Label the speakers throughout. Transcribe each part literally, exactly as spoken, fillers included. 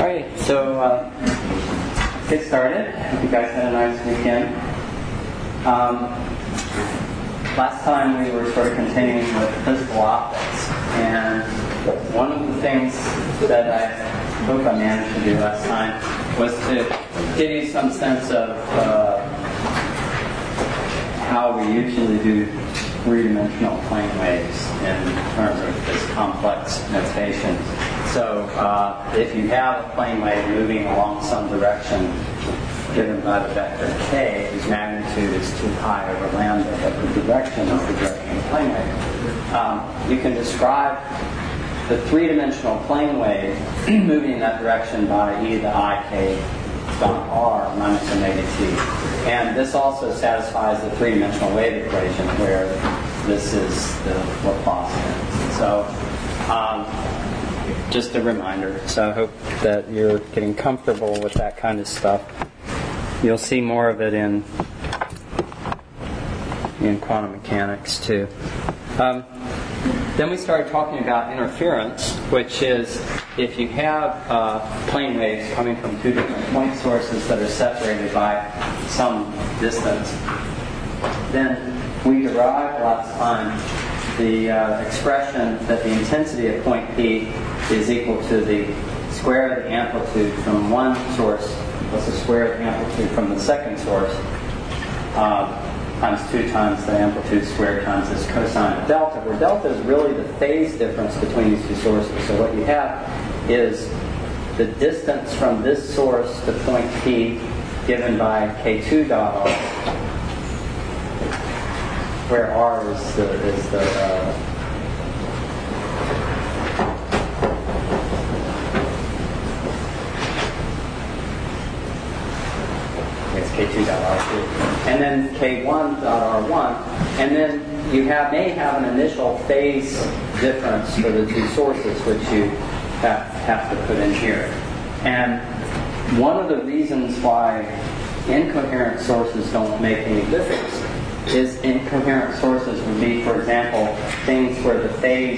Speaker 1: Alright, so uh, get started. Hope you guys had a nice weekend. Um, last time we were sort of continuing with physical optics, and one of the things that I hope I managed to do last time was to give you some sense of uh, how we usually do three-dimensional plane waves in terms of this complex notation. So uh, if you have a plane wave moving along some direction given by the vector k, whose magnitude is two pi over lambda, but the direction is the direction of the plane wave, um, you can describe the three-dimensional plane wave moving in that direction by e to the I k dot r minus omega t. And this also satisfies the three-dimensional wave equation where this is the Laplacian. So um, just a reminder. So I hope that you're getting comfortable with that kind of stuff. You'll see more of it in in quantum mechanics too. Um, Then we started talking about interference, which is if you have uh, plane waves coming from two different point sources that are separated by some distance, then we derived last time the uh, expression that the intensity at point P is equal to the square of the amplitude from one source plus the square of the amplitude from the second source, uh, times two times the amplitude squared times this cosine of delta, where delta is really the phase difference between these two sources. So what you have is the distance from this source to point P given by k two dot r, where r is the, is the uh, k two dot r two, and then k one dot r one, and then you have may have an initial phase difference for the two sources, which you have, have to put in here. And one of the reasons why incoherent sources don't make any difference is incoherent sources would be, for example, things where the phase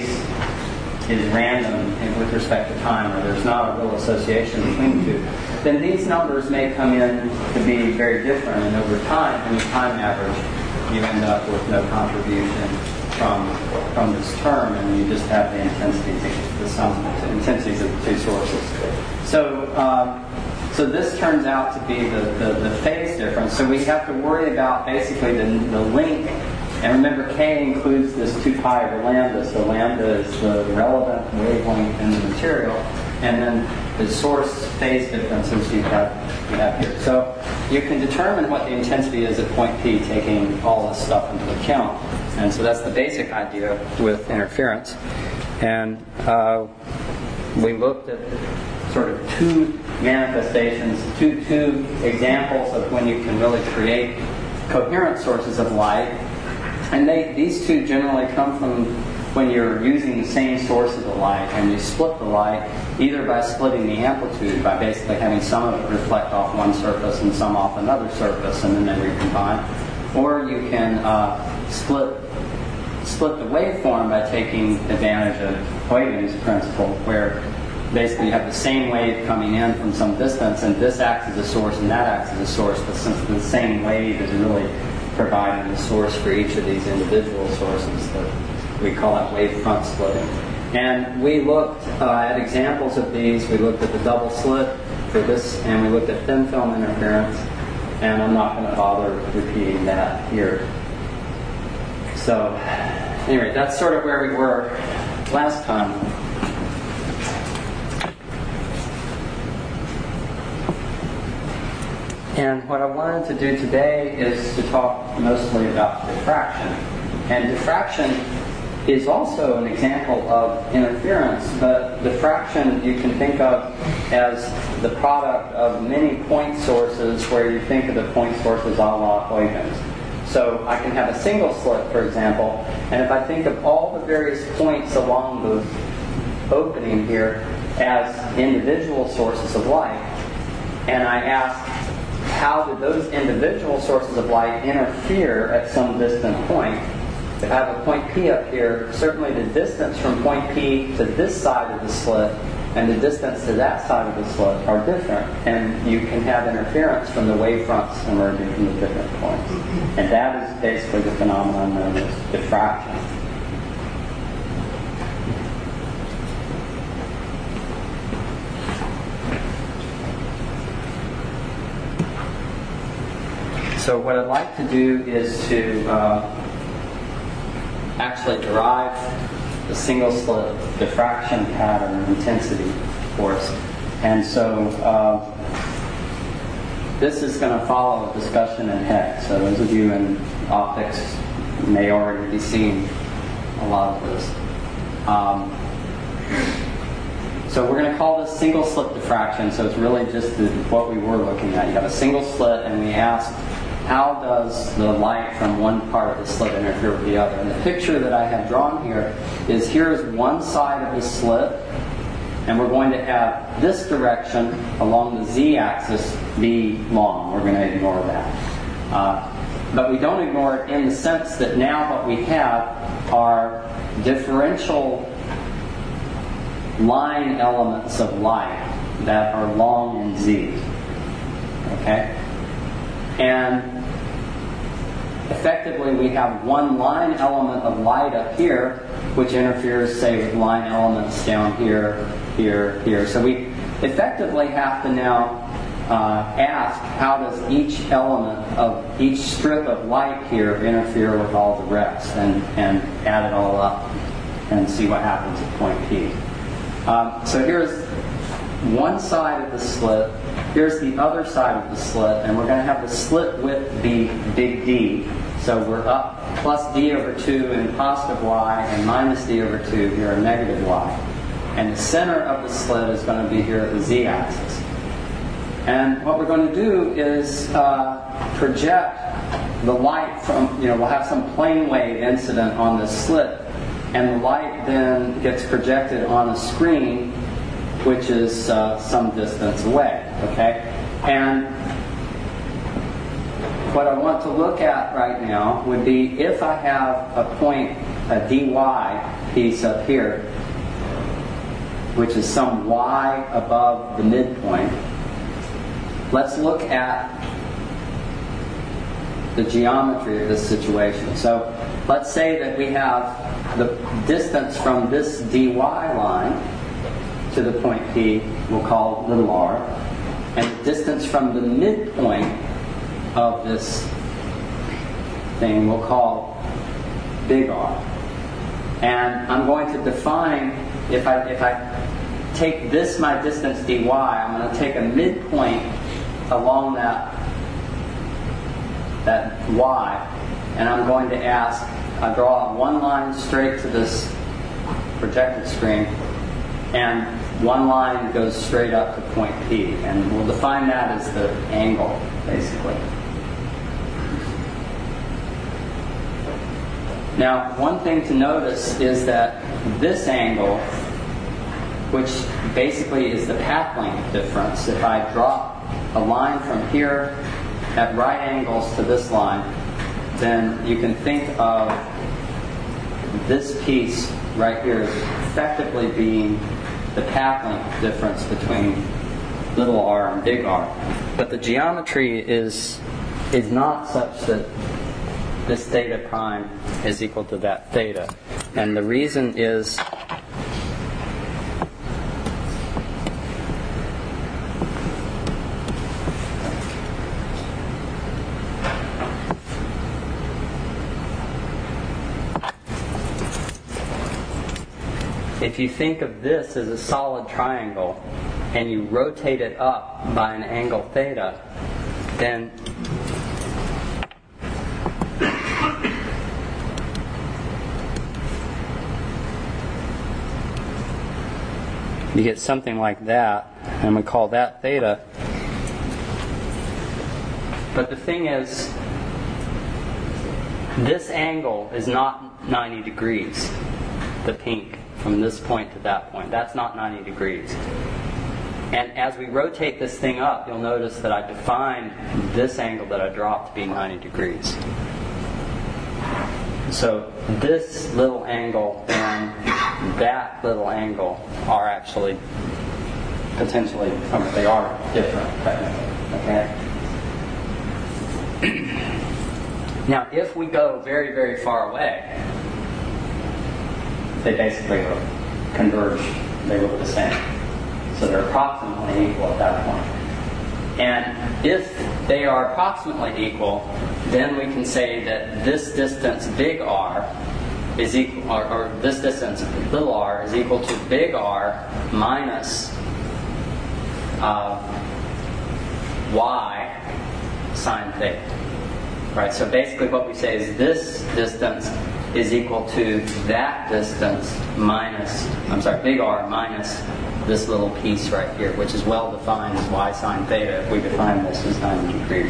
Speaker 1: is random with respect to time, or there's not a real association between the two, then these numbers may come in to be very different, and over time, in the time average, you end up with no contribution from from this term, and you just have the intensities, the sum the intensities of the two sources. So, um, so this turns out to be the, the, the phase difference. So we have to worry about basically the, the link. And remember, k includes this two pi over lambda, so lambda is the relevant wavelength in the material, and then the source phase differences you have, you have here. So you can determine what the intensity is at point P, taking all this stuff into account. And so that's the basic idea with interference. And uh, we looked at sort of two manifestations, two, two examples of when you can really create coherent sources of light. And they, these two generally come from when you're using the same source of the light, and you split the light either by splitting the amplitude, by basically having some of it reflect off one surface and some off another surface, and then they recombine. Or you can uh, split split the waveform by taking advantage of Huygens principle, where basically you have the same wave coming in from some distance, and this acts as a source and that acts as a source, but since the same wave is really providing the source for each of these individual sources, that we call that wavefront splitting. And we looked uh, at examples of these. We looked at the double slit for this, and we looked at thin film interference, and I'm not going to bother repeating that here. So anyway, that's sort of where we were last time. And what I wanted to do today is to talk mostly about diffraction. And diffraction is also an example of interference, but diffraction you can think of as the product of many point sources, where you think of the point sources a la Huygens. So I can have a single slit, for example, and if I think of all the various points along the opening here as individual sources of light, and I ask, how did those individual sources of light interfere at some distant point? If I have a point P up here, certainly the distance from point P to this side of the slit and the distance to that side of the slit are different, and you can have interference from the wavefronts emerging from the different points. And that is basically the phenomenon known as diffraction. So what I'd like to do is to uh, actually derive the single slit diffraction pattern intensity for us. And so uh, this is going to follow a discussion in Heck. So those of you in optics may already be seeing a lot of this. Um, so we're going to call this single slit diffraction. So it's really just the, what we were looking at. You have a single slit, and we asked, how does the light from one part of the slit interfere with the other? And the picture that I have drawn here is here's one side of the slit, and we're going to have this direction along the z-axis be long. We're going to ignore that. Uh, but we don't ignore it in the sense that now what we have are differential line elements of light that are long in z. Okay? And effectively, we have one line element of light up here, which interferes, say, with line elements down here, here, here. So we effectively have to now uh, ask, how does each element of each strip of light here interfere with all the rest, and, and add it all up and see what happens at point P. Um, so here's one side of the slit. Here's the other side of the slit, and we're going to have the slit width be big D. So we're up plus d over two in positive y, and minus d over two here in negative y. And the center of the slit is going to be here at the z-axis. And what we're going to do is uh, project the light from, you know, we'll have some plane wave incident on the slit, and the light then gets projected on a screen which is uh, some distance away, okay? And what I want to look at right now would be if I have a point, a dy piece up here, which is some y above the midpoint. Let's look at the geometry of this situation. So let's say that we have the distance from this dy line to the point P, we'll call little r, and the distance from the midpoint of this thing we'll call big R. And I'm going to define, if I if I take this my distance dy, I'm going to take a midpoint along that that y, and I'm going to ask, I draw one line straight to this projected screen, and one line goes straight up to point P, and we'll define that as the angle, basically. Now, one thing to notice is that this angle, which basically is the path length difference, if I drop a line from here at right angles to this line, then you can think of this piece right here as effectively being the path length difference between little r and big R. But the geometry is is not such that this theta prime is equal to that theta. And the reason is if you think of this as a solid triangle and you rotate it up by an angle theta, then you get something like that, and we call that theta. But the thing is, this angle is not ninety degrees, the pink, from this point to that point. That's not ninety degrees. And as we rotate this thing up, you'll notice that I defined this angle that I dropped to be ninety degrees. So this little angle and that little angle are actually potentially, I mean, they are different technically. Okay. Now, if we go very, very far away, they basically converge. They look the same. So they're approximately equal at that point. And if they are approximately equal, then we can say that this distance, big R, is equal, or, or this distance, little r, is equal to big R minus uh, y sine theta. Right? So basically what we say is this distance is equal to that distance minus, I'm sorry, big R minus this little piece right here, which is well defined as y sine theta if we define this as ninety degrees.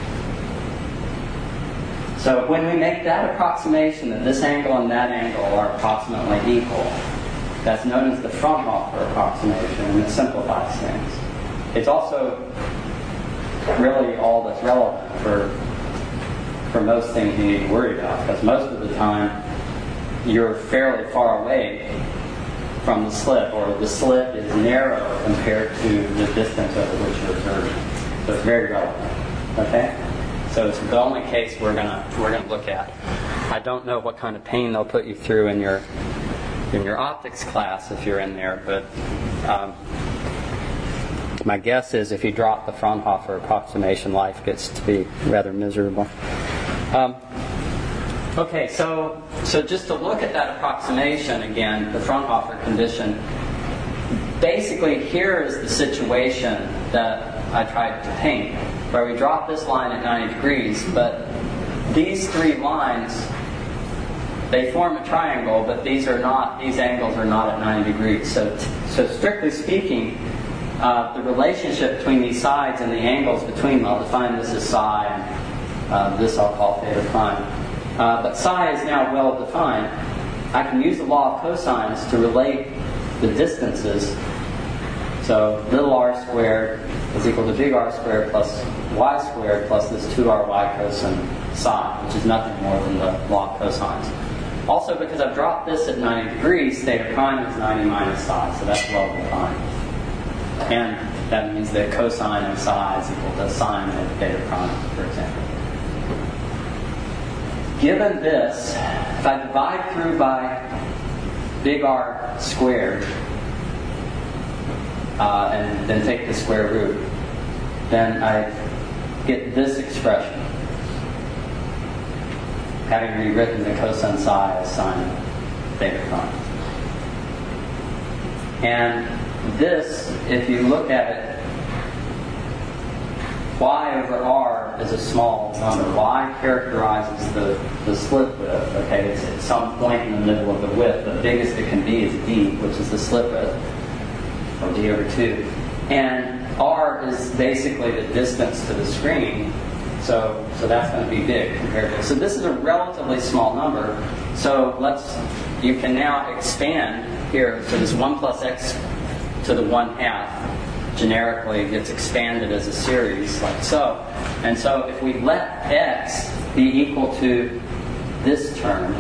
Speaker 1: So when we make that approximation that this angle and that angle are approximately equal, that's known as the Fraunhofer approximation, and it simplifies things. It's also really all that's relevant for, for most things you need to worry about, because most of the time you're fairly far away from the slit, or the slit is narrow compared to the distance over which you're observing. So it's very relevant. Okay? So it's the only case we're gonna we're gonna look at. I don't know what kind of pain they'll put you through in your in your optics class if you're in there, but um, my guess is if you drop the Fraunhofer approximation, life gets to be rather miserable. Um, okay, so so just to look at that approximation again, the Fraunhofer condition. Basically, here is the situation that I tried to paint, where we drop this line at ninety degrees, but these three lines, they form a triangle, but these are not, these angles are not at ninety degrees. So, so strictly speaking, uh, the relationship between these sides and the angles between them, I'll define this as psi, and uh, this I'll call theta prime. Uh, but psi is now well defined. I can use the law of cosines to relate the distances. So little r squared is equal to big R squared plus y squared plus this two r y cosine psi, which is nothing more than the law of cosines. Also, because I've dropped this at ninety degrees, theta prime is ninety minus psi, so that's well defined. And that means that cosine of psi is equal to sine of theta prime, for example. Given this, if I divide through by big R squared, uh, and then take the square root, then I get this expression, having rewritten the cosine psi as sine theta prime. And this, if you look at it, y over r is a small number. Y characterizes the, the slit width. Okay, it's at some point in the middle of the width. The biggest it can be is d, which is the slit width, or d over two. And r is basically the distance to the screen, so so that's going to be big compared to. So this is a relatively small number. So let's you can now expand here. So this one plus x to the one half generically gets expanded as a series like so. And so if we let x be equal to this term,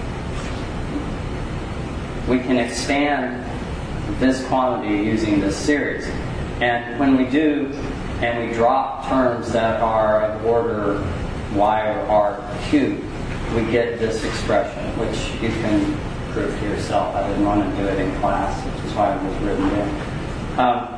Speaker 1: we can expand this quantity using this series. And when we do, and we drop terms that are of order y over r cubed, we get this expression, which you can prove to yourself. I didn't want to do it in class, which is why it was written in. Um,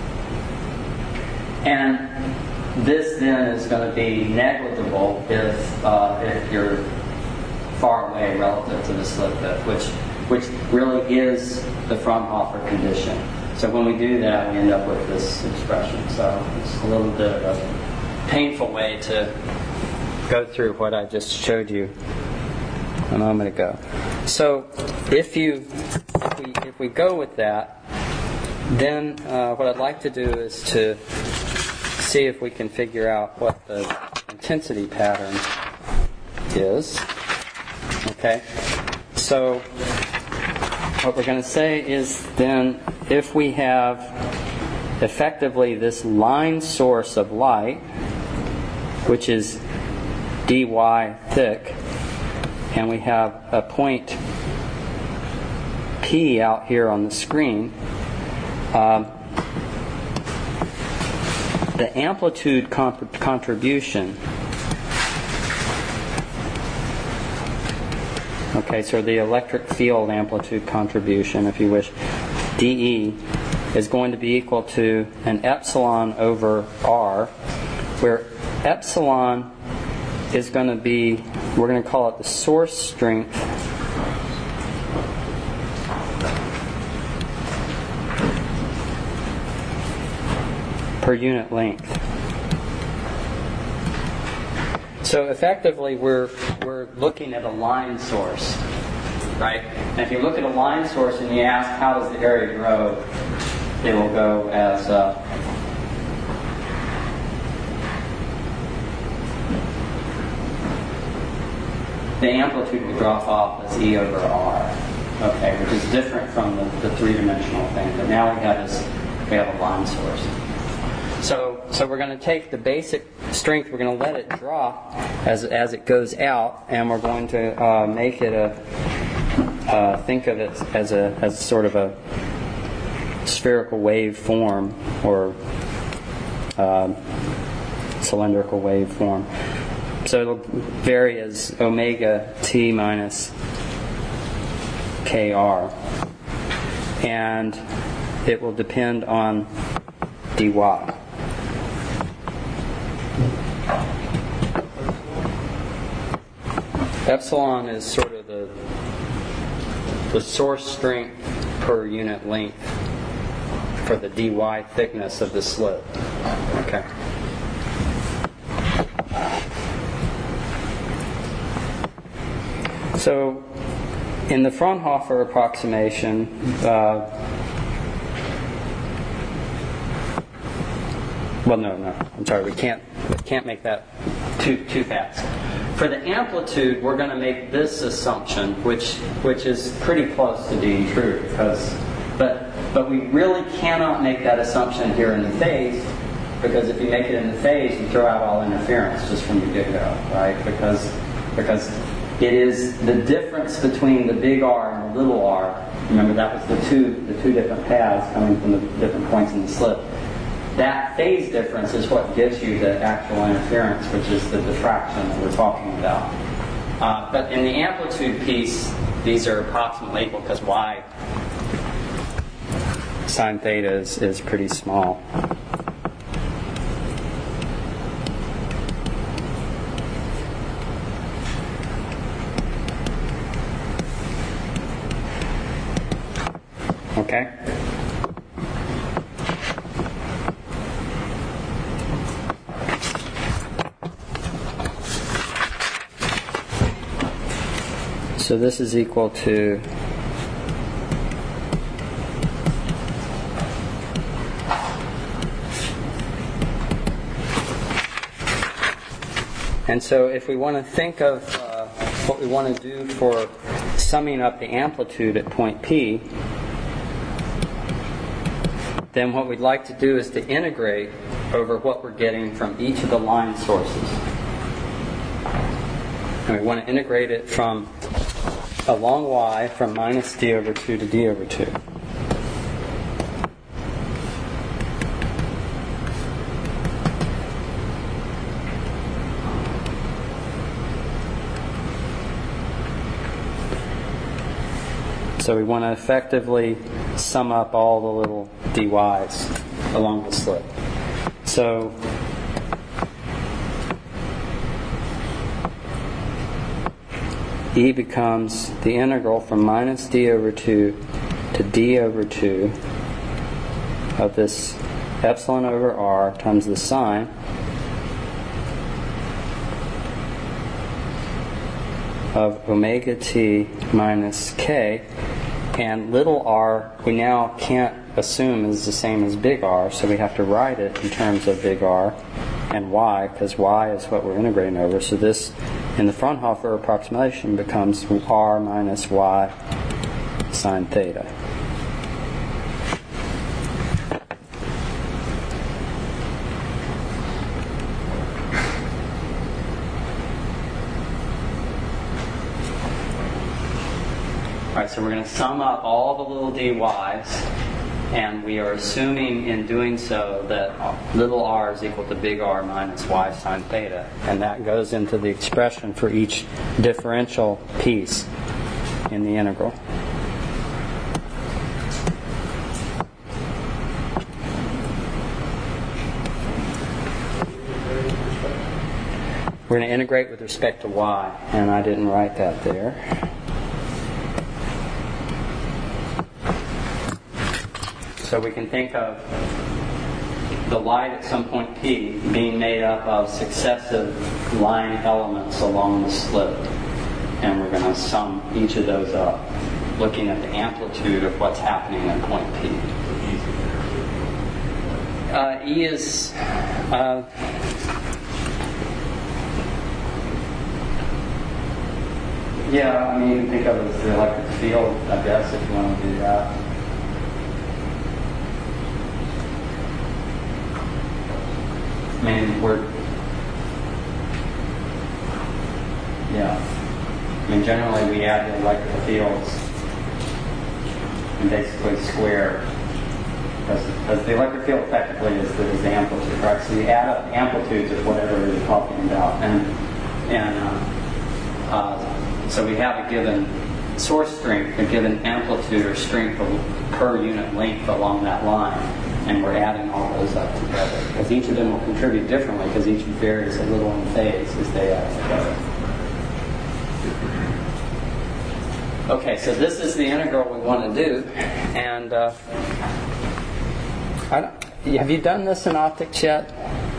Speaker 1: and this then is going to be negligible if uh, if you're far away relative to the slit width, which which really is the Fraunhofer condition. So when we do that, we end up with this expression. So it's a little bit of a painful way to go through what I just showed you a moment ago. So if you if we, if we go with that, then uh, what I'd like to do is to see if we can figure out what the intensity pattern is. Okay? So what we're going to say is then if we have effectively this line source of light, which is dy thick, and we have a point P out here on the screen, um, the amplitude comp- contribution, okay, so the electric field amplitude contribution, if you wish, dE, is going to be equal to an epsilon over R, where epsilon is going to be, we're going to call it the source strength per unit length. So effectively, we're we're looking at a line source, right? And if you look at a line source and you ask how does the area grow, it will go as uh, the amplitude will drop off as E over R, okay, which is different from the, the three-dimensional thing. But now we have this, we have a line source. So, so we're going to take the basic strength, we're going to let it drop as as it goes out, and we're going to uh, make it a uh, think of it as a as sort of a spherical wave form or uh, cylindrical wave form. So it'll vary as omega t minus kr, and it will depend on dy. Epsilon is sort of the the source strength per unit length for the dy thickness of the slit. Okay. So, in the Fraunhofer approximation, uh, well, no, no, I'm sorry, we can't we can't make that too too fast. For the amplitude, we're going to make this assumption, which which is pretty close to being true, because, but but we really cannot make that assumption here in the phase, because if you make it in the phase, you throw out all interference just from the get-go, right? Because because it is the difference between the big R and the little r. Remember, that was the two the two different paths coming from the different points in the slit. That phase difference is what gives you the actual interference, which is the diffraction that we're talking about. Uh, but in the amplitude piece, these are approximately equal because y sine theta is, is pretty small. Okay? So this is equal to and so if we want to think of uh, what we want to do for summing up the amplitude at point P, then what we'd like to do is to integrate over what we're getting from each of the line sources. And we want to integrate it from along y from minus d over two to d over two. So we want to effectively sum up all the little dy's along the slit. So E becomes the integral from minus d over two to d over two of this epsilon over r times the sine of omega t minus k, and little r we now can't assume is the same as big R, so we have to write it in terms of big R and y, because y is what we're integrating over. So this, in the Fraunhofer approximation, becomes r minus y sine theta. Alright, so we're going to sum up all the little dy's And we are assuming in doing so that little r is equal to big R minus y sine theta. And that goes into the expression for each differential piece in the integral. We're going to integrate with respect to y, and I didn't write that there. So we can think of the light at some point P being made up of successive line elements along the slit. And we're going to sum each of those up, looking at the amplitude of what's happening at point P. Uh, E is... Uh, Yeah, I mean, you can think of it as the electric field, I guess, if you want to do that. I mean, we're... Yeah. I mean, generally we add the electric fields and basically square, because, because the electric field effectively is the, is the amplitude, right? So you add up the amplitudes of whatever you're talking about. And, and uh, uh, So we have a given source strength, a given amplitude or strength per unit length along that line, and we're adding all those up together. Because each of them will contribute differently, because each varies a little in phase as they add together. Okay, so this is the integral we want to do, and uh, I don't, have you done this in optics yet?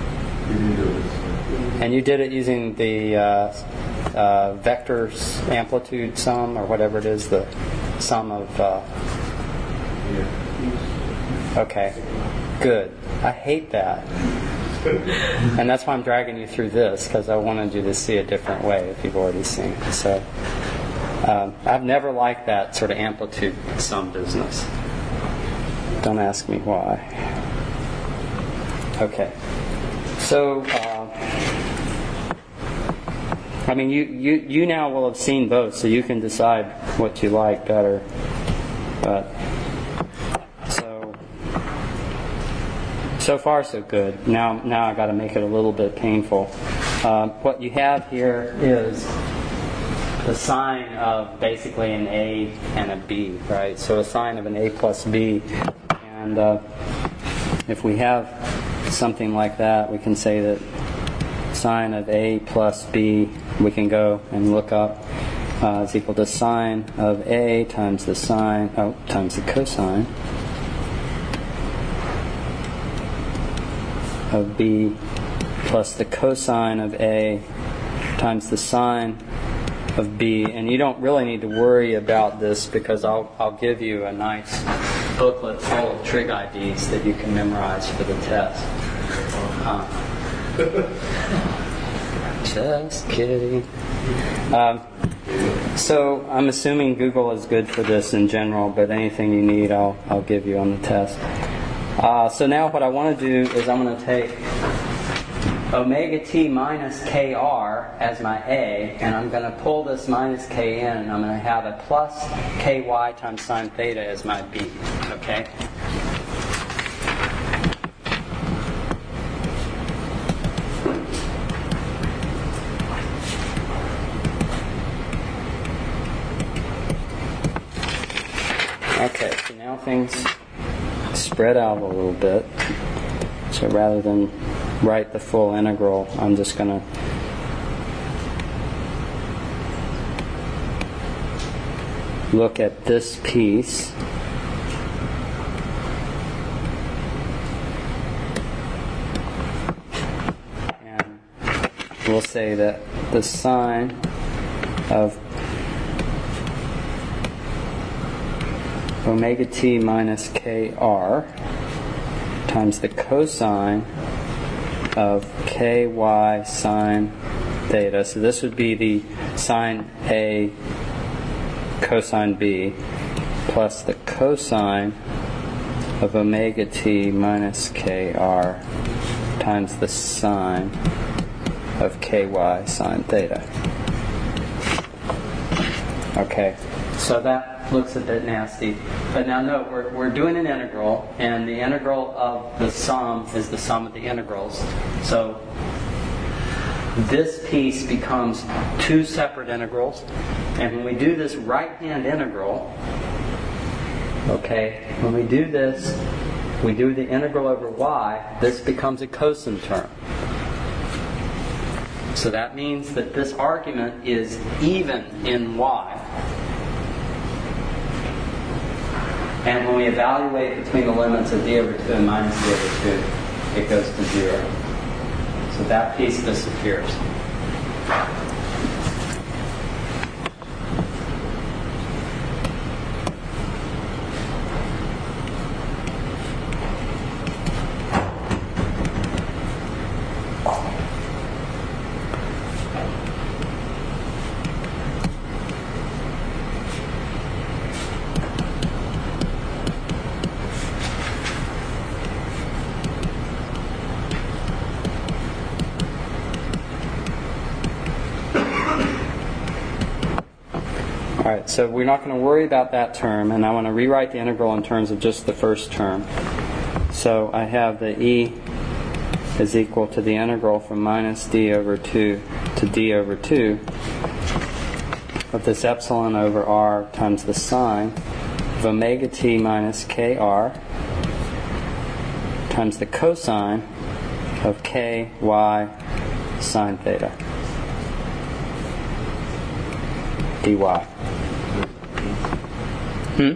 Speaker 1: And you did it using the uh, uh, vectors amplitude sum, or whatever it is, the sum of... Uh, okay, good. I hate that. And that's why I'm dragging you through this, because I wanted you to see a different way if you've already seen it. So um, I've never liked that sort of amplitude sum business. Don't ask me why. Okay. So... Uh, I mean, you, you, you now will have seen both, so you can decide what you like better. But so so far so good. Now now I got to make it a little bit painful. Uh, what you have here is the sign of basically an A and a B, right? So a sign of an A plus B, and uh, if we have something like that, we can say that sine of A plus B, we can go and look up, uh, is equal to sine of A times the sine, oh, times the cosine of B plus the cosine of A times the sine of B. And you don't really need to worry about this, because I'll, I'll give you a nice booklet full of trig I Ds that you can memorize for the test. Uh, Just kidding. Um, so I'm assuming Google is good for this in general, but anything you need, I'll I'll give you on the test. Uh, so now what I want to do is I'm going to take omega t minus kr as my A, and I'm going to pull this minus kn, and I'm going to have a plus ky times sine theta as my B. Okay. Okay, so now things spread out a little bit. So rather than write the full integral, I'm just going to look at this piece. And we'll say that the sine of omega t minus kr times the cosine of ky sine theta. So this would be the sine A cosine B plus the cosine of omega t minus kr times the sine of ky sine theta. Okay, so that looks a bit nasty. But now note, we're, we're doing an integral, and the integral of the sum is the sum of the integrals. So this piece becomes two separate integrals. And when we do this right-hand integral, okay, when we do this, we do the integral over y, this becomes a cosine term. So that means that this argument is even in y. And when we evaluate between the limits of d over two and minus d over two, it goes to zero. So that piece disappears. Alright, so we're not going to worry about that term, and I want to rewrite the integral in terms of just the first term. So I have the e is equal to the integral from minus d over two to d over two of this epsilon over r times the sine of omega t minus kr times the cosine of ky sine theta dy. Hmm?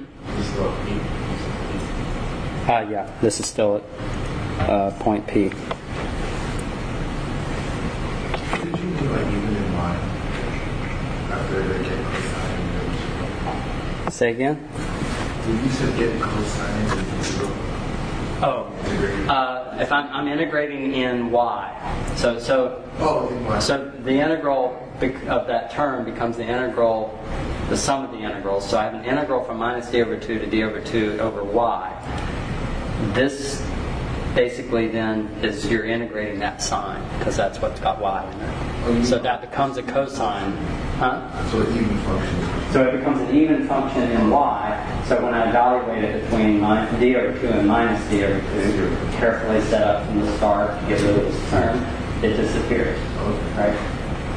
Speaker 1: Ah, uh, yeah, this is still at uh, point P.
Speaker 2: Did you do like even in y after they get cosine?
Speaker 1: Say again?
Speaker 2: You said get cosine and zero.
Speaker 1: Oh, uh, if I'm, I'm integrating in y, so so
Speaker 2: oh, in y.
Speaker 1: So the integral of that term becomes the integral, the sum of the integrals. So I have an integral from minus d over two to d over two over y. This basically then is you're integrating that sine because that's what's got y in it. Oh, so that becomes a cosine. Huh?
Speaker 2: So an even function.
Speaker 1: So it becomes an even function in y. So when I evaluate it between minus d over two and minus d over two, carefully set up from the start to get rid of this term, it disappears.
Speaker 2: Okay.
Speaker 1: Right?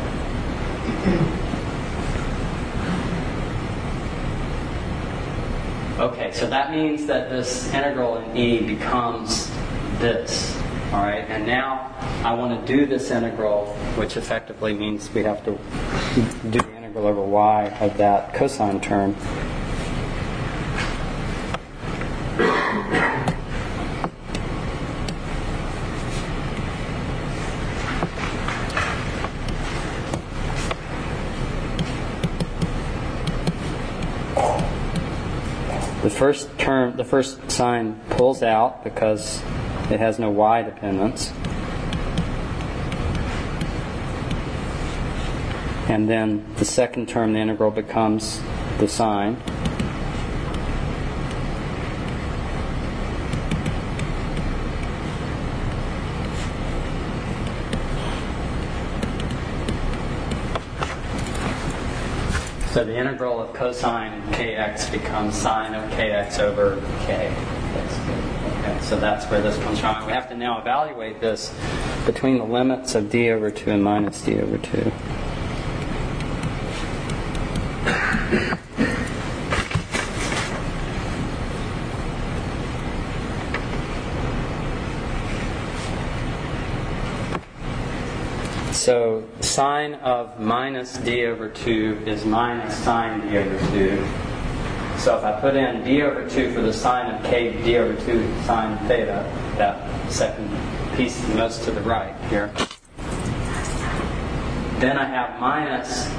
Speaker 1: Okay, so that means that this integral in e becomes this. All right, and now I want to do this integral, which effectively means we have to do the integral over y of that cosine term. The first term, the first sign pulls out because it has no y dependence. And then the second term, the integral becomes the sine. So the integral of cosine kx becomes sine of kx over k. Okay, so that's where this comes from. We have to now evaluate this between the limits of d over two and minus d over two. So sine of minus d over two is minus sine d over two. So if I put in d over two for the sine of k d over two sine theta, that second piece most to the right here, then I have minus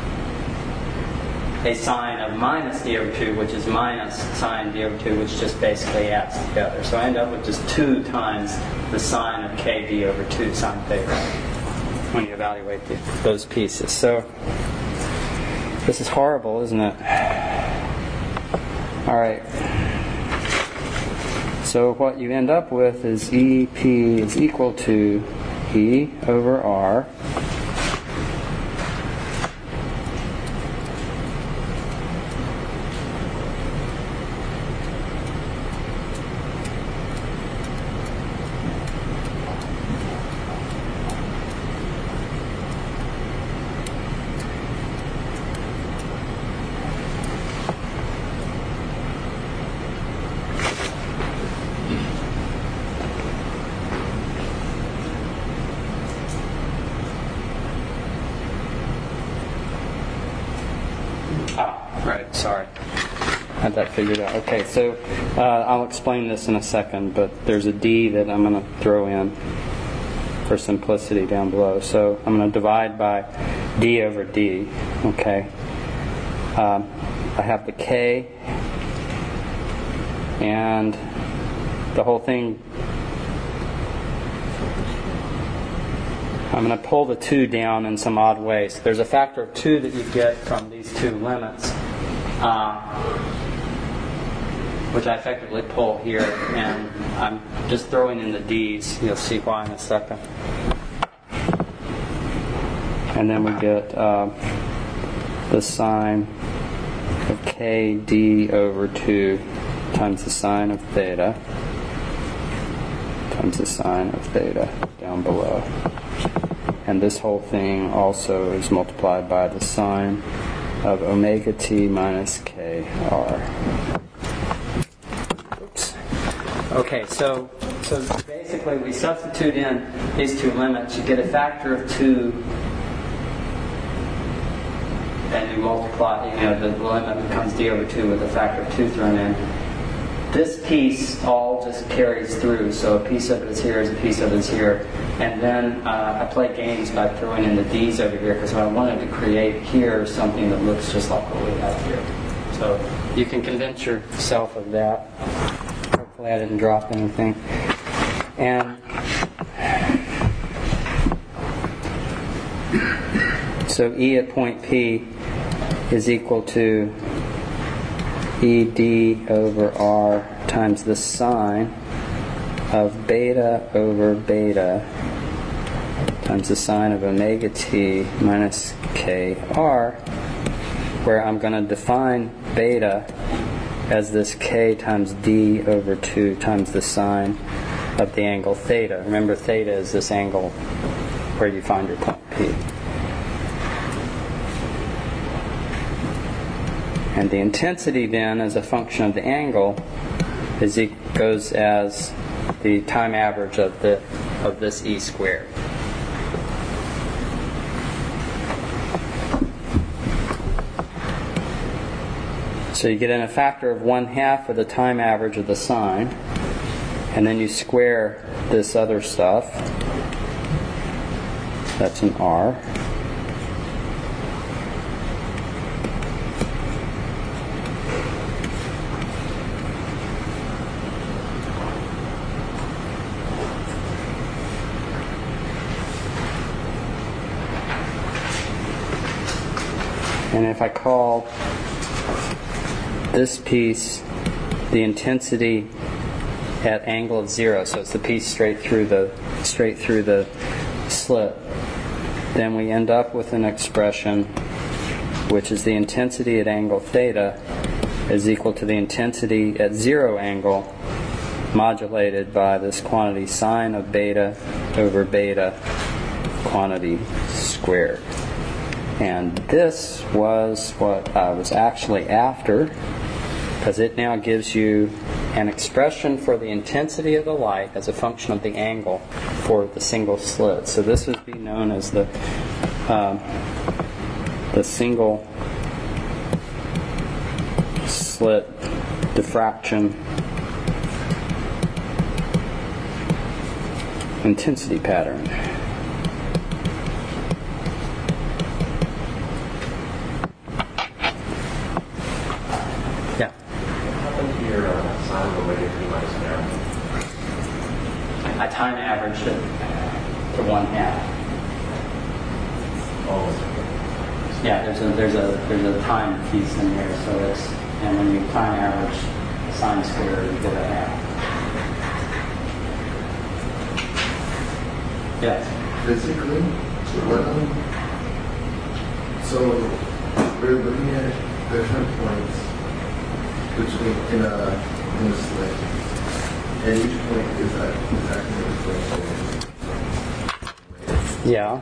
Speaker 1: a sine of minus d over two, which is minus sine d over two, which just basically adds together. So I end up with just two times the sine of k d over two sine theta when you evaluate the, those pieces. So this is horrible, isn't it? All right. So what you end up with is E P is equal to E over R right, sorry. Had that figured out. Okay, so uh, I'll explain this in a second, but there's a d that I'm going to throw in for simplicity down below. So I'm going to divide by d over d. Okay. Um, I have the k, and the whole thing, I'm going to pull the two down in some odd way. So there's a factor of two that you get from these two limits, uh, which I effectively pull here, and I'm just throwing in the d's. You'll see why in a second. And then we get uh, the sine of k d over two times the sine of theta times the sine of theta down below. And this whole thing also is multiplied by the sine of omega t minus k r. Oops. Okay, so so basically we substitute in these two limits. You get a factor of two, and you multiply, you know, the limit becomes d over two with a factor of two thrown in. This piece all just carries through, so a piece of it is here, a piece of it is here. And then uh, I play games by throwing in the d's over here, because I wanted to create here something that looks just like what we have here. So you can convince yourself of that. Hopefully I didn't drop anything. And so E at point P is equal to E d over r times the sine of beta over beta times the sine of omega t minus k r, where I'm going to define beta as this k times d over two times the sine of the angle theta. Remember, theta is this angle where you find your point P. And the intensity then, as a function of the angle, is e- goes as the time average of the of this E squared. So you get in a factor of one half of the time average of the sine, and then you square this other stuff. That's an R. And if I call this piece the intensity at angle of zero, so it's the piece straight through the straight through the slit, then we end up with an expression which is the intensity at angle theta is equal to the intensity at zero angle modulated by this quantity sine of beta over beta quantity squared. And this was what I was actually after, because it now gives you an expression for the intensity of the light as a function of the angle for the single slit. So this would be known as the um, the single slit diffraction intensity pattern. I time averaged it to one half. Oh. Yeah, there's a there's a there's a time piece in there, so it's and when you time average sine squared, you get a half. Yes.
Speaker 2: Physically, what? So we're looking at different points between in a in a slit. And each point is that exactly the same.
Speaker 1: Yeah.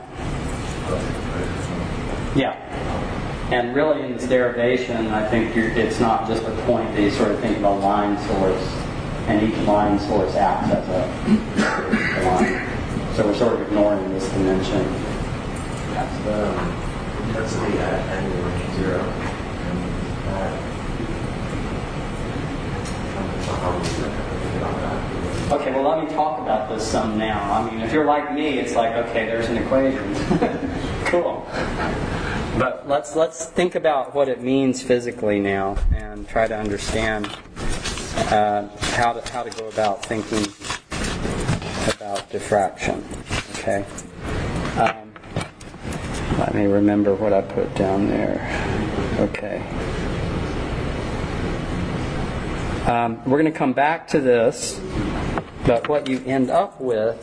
Speaker 1: Yeah. And really in this derivation, I think you're, it's not just a point that you sort of think of a line source, and each line source acts as a, a line. So we're sort of ignoring this dimension.
Speaker 2: That's the intensity at angle zero. And
Speaker 1: Okay, well let me talk about this some now. I mean, if you're like me, it's like, okay, there's an equation. Cool. But let's let's think about what it means physically now and try to understand uh, how to how to go about thinking about diffraction. Okay. Um, let me remember what I put down there. Okay. Um, we're going to come back to this, but what you end up with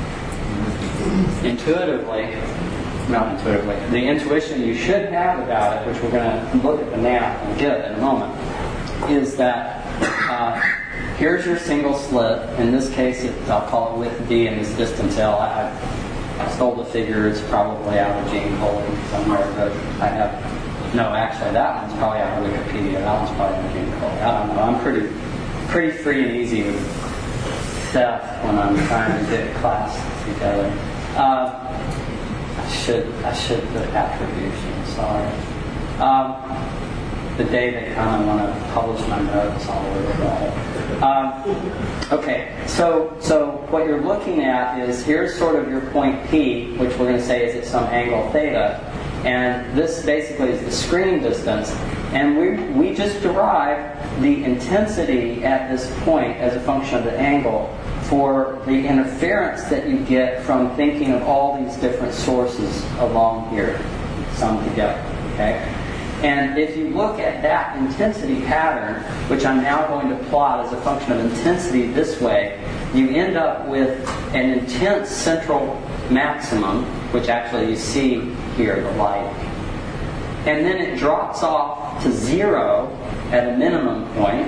Speaker 1: intuitively, not intuitively, the intuition you should have about it, which we're going to look at the math and get in a moment, is that uh, here's your single slit. In this case, it, I'll call it width D and this distance L. I, I stole the figure. It's probably out of Gene Coley somewhere, but I have... No, actually, that one's probably out of Wikipedia. That one's probably out of Gene Coley. I don't know. I'm pretty pretty free and easy with stuff when I'm trying to get class together. Uh, I should I should put attribution. Sorry. Um, the day they kind of want to publish my notes all over about it. Um, okay, so so what you're looking at is here's sort of your point P, which we're going to say is at some angle theta, and this basically is the screen distance, and we we just derived the intensity at this point as a function of the angle for the interference that you get from thinking of all these different sources along here, summed together. Okay? And if you look at that intensity pattern, which I'm now going to plot as a function of intensity this way, you end up with an intense central maximum, which actually you see here, the light. And then it drops off to zero at a minimum point.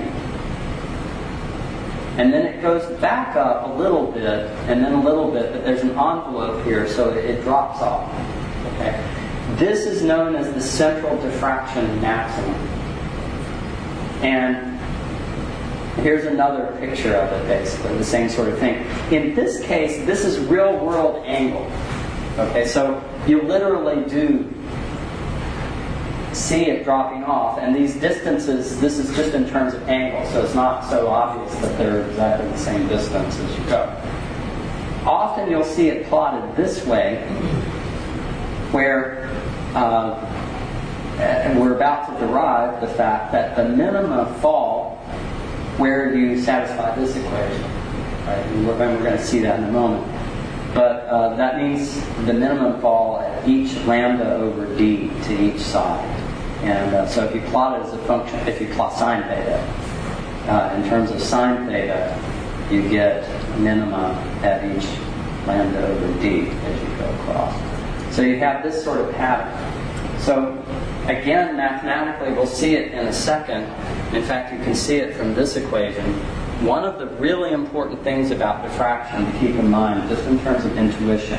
Speaker 1: And then it goes back up a little bit, and then a little bit, but there's an envelope here, so it, it drops off. Okay? This is known as the central diffraction maximum. And here's another picture of it, basically, the same sort of thing. In this case, this is real-world angle. Okay, so you literally do see it dropping off, and these distances, this is just in terms of angle, so it's not so obvious that they're exactly the same distance as you go. Often you'll see it plotted this way, where uh, and we're about to derive the fact that the minimum fall where you satisfy this equation. Right? And we're, and we're going to see that in a moment. But uh, that means the minimum fall at each lambda over d to each side. And uh, so if you plot it as a function, if you plot sine theta, uh, in terms of sine theta, you get minima at each lambda over d as you go across. So you have this sort of pattern. So again, mathematically, we'll see it in a second. In fact, you can see it from this equation. One of the really important things about diffraction to keep in mind, just in terms of intuition,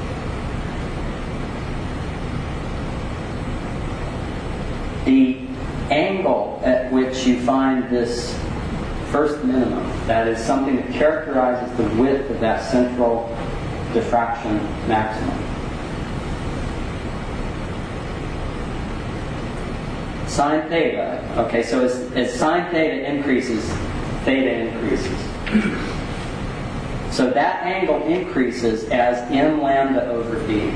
Speaker 1: the angle at which you find this first minimum, that is something that characterizes the width of that central diffraction maximum. Sine theta, okay, so as, as sine theta increases, theta increases. So that angle increases as m lambda over d.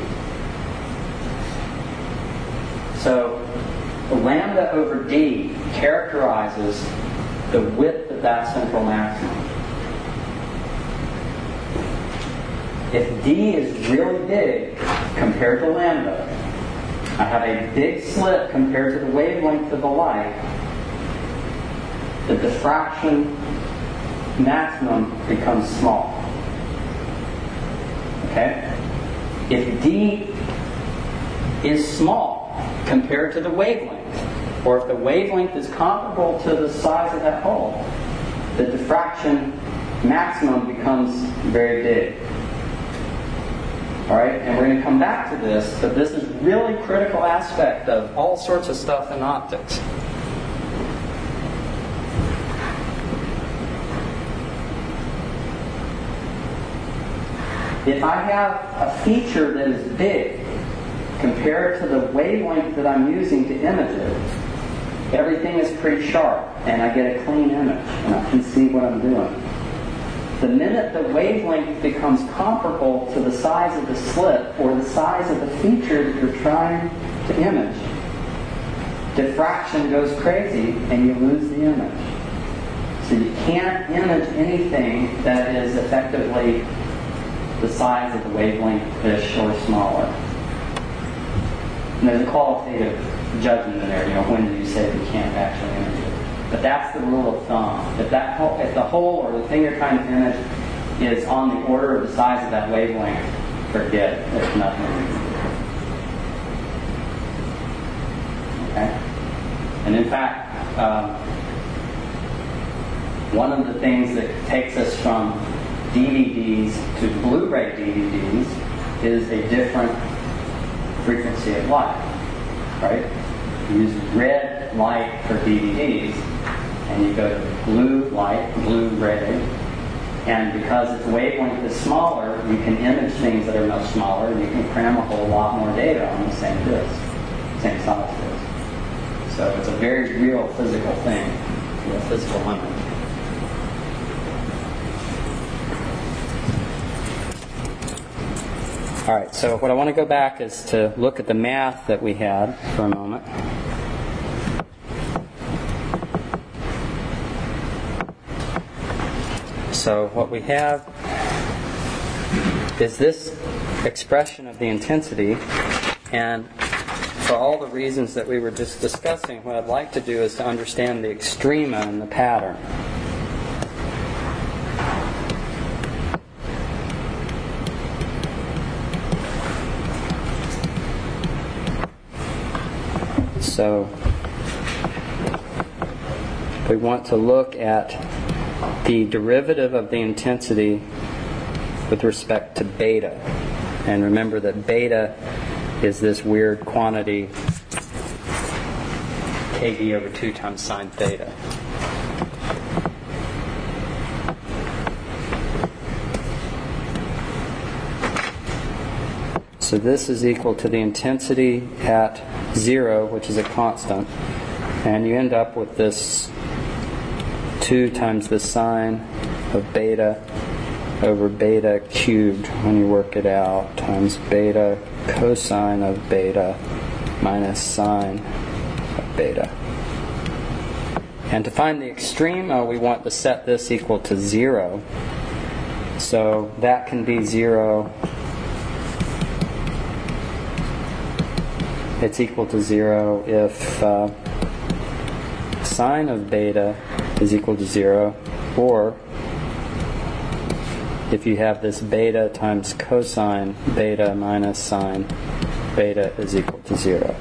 Speaker 1: So the lambda over d characterizes the width of that central maximum. If d is really big compared to lambda, I have a big slit compared to the wavelength of the light, the diffraction maximum becomes small. Okay? If d is small compared to the wavelength, or if the wavelength is comparable to the size of that hole, the diffraction maximum becomes very big. Alright, and we're going to come back to this, but this is really critical aspect of all sorts of stuff in optics. If I have a feature that is big compared to the wavelength that I'm using to image it, everything is pretty sharp, and I get a clean image, and I can see what I'm doing. The minute the wavelength becomes comparable to the size of the slit or the size of the feature that you're trying to image, diffraction goes crazy and you lose the image. So you can't image anything that is effectively the size of the wavelength-ish or smaller. And there's a qualitative judgment in there, you know, when do you say you can't actually image it? But that's the rule of thumb. If that whole, if the hole or the thing you're trying to image is on the order of the size of that wavelength, forget it. There's nothing you can do. Okay? And in fact, um, one of the things that takes us from D V Ds to Blu-ray D V Ds is a different frequency of light, right? You use red light for D V Ds, and you go to blue light, Blu-ray, and because its wavelength is smaller, you can image things that are much smaller, and you can cram a whole lot more data on the same disk, same size disk. So it's a very real physical thing, a physical limit. All right, so what I want to go back is to look at the math that we had for a moment. So what we have is this expression of the intensity, and for all the reasons that we were just discussing, what I'd like to do is to understand the extrema in the pattern. So we want to look at the derivative of the intensity with respect to beta. And remember that beta is this weird quantity kb over two times sine theta. So this is equal to the intensity at zero, which is a constant, and you end up with this two times the sine of beta over beta cubed when you work it out, times beta cosine of beta minus sine of beta. And to find the extrema, we want to set this equal to zero. So that can be zero. It's equal to zero if uh, sine of beta is equal to zero, or if you have this beta times cosine beta minus sine beta is equal to zero.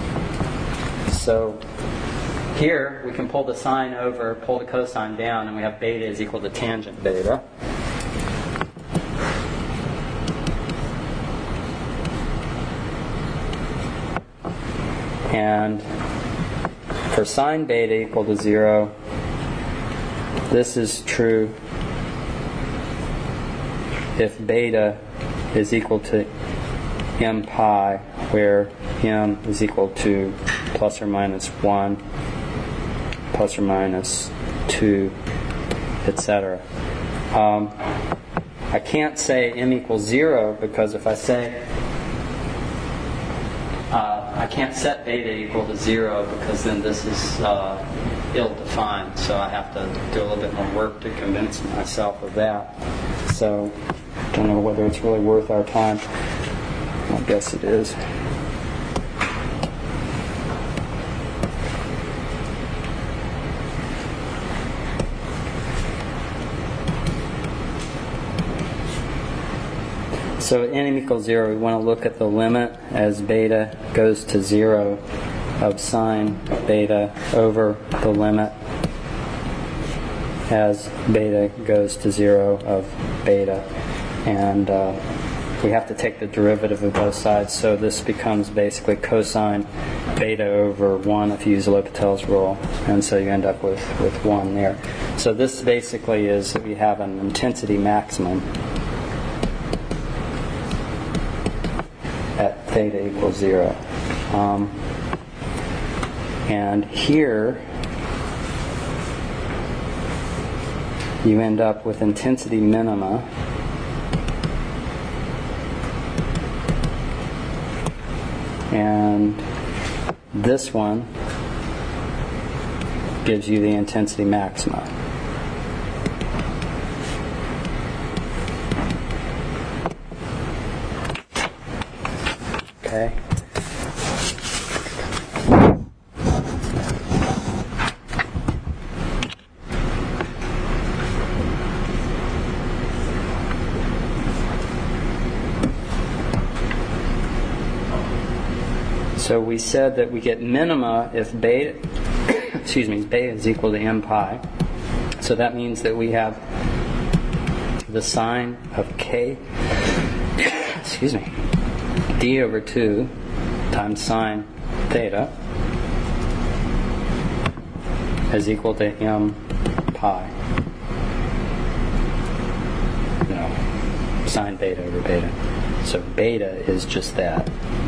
Speaker 1: So here we can pull the sine over, pull the cosine down, and we have beta is equal to tangent beta. And for sine beta equal to zero, this is true if beta is equal to m pi, where m is equal to plus or minus one, plus or minus two, et cetera. Um, I can't say m equals zero, because if I say uh, I can't set beta equal to zero, because then this is uh, ill-defined, so I have to do a little bit more work to convince myself of that. So I don't know whether it's really worth our time. I guess it is. So at n equals zero, we want to look at the limit as beta goes to zero of sine beta over the limit as beta goes to zero of beta. And uh, we have to take the derivative of both sides, so this becomes basically cosine beta over one if you use L'Hopital's rule, and so you end up with, with one there. So this basically is that we have an intensity maximum at theta equals zero. Um, And here you end up with intensity minima and this one gives you the intensity maxima. Okay. So we said that we get minima if beta, excuse me, beta is equal to m pi. So that means that we have the sine of k, excuse me, d over two times sine theta is equal to m pi. No, sine beta over beta. So beta is just that.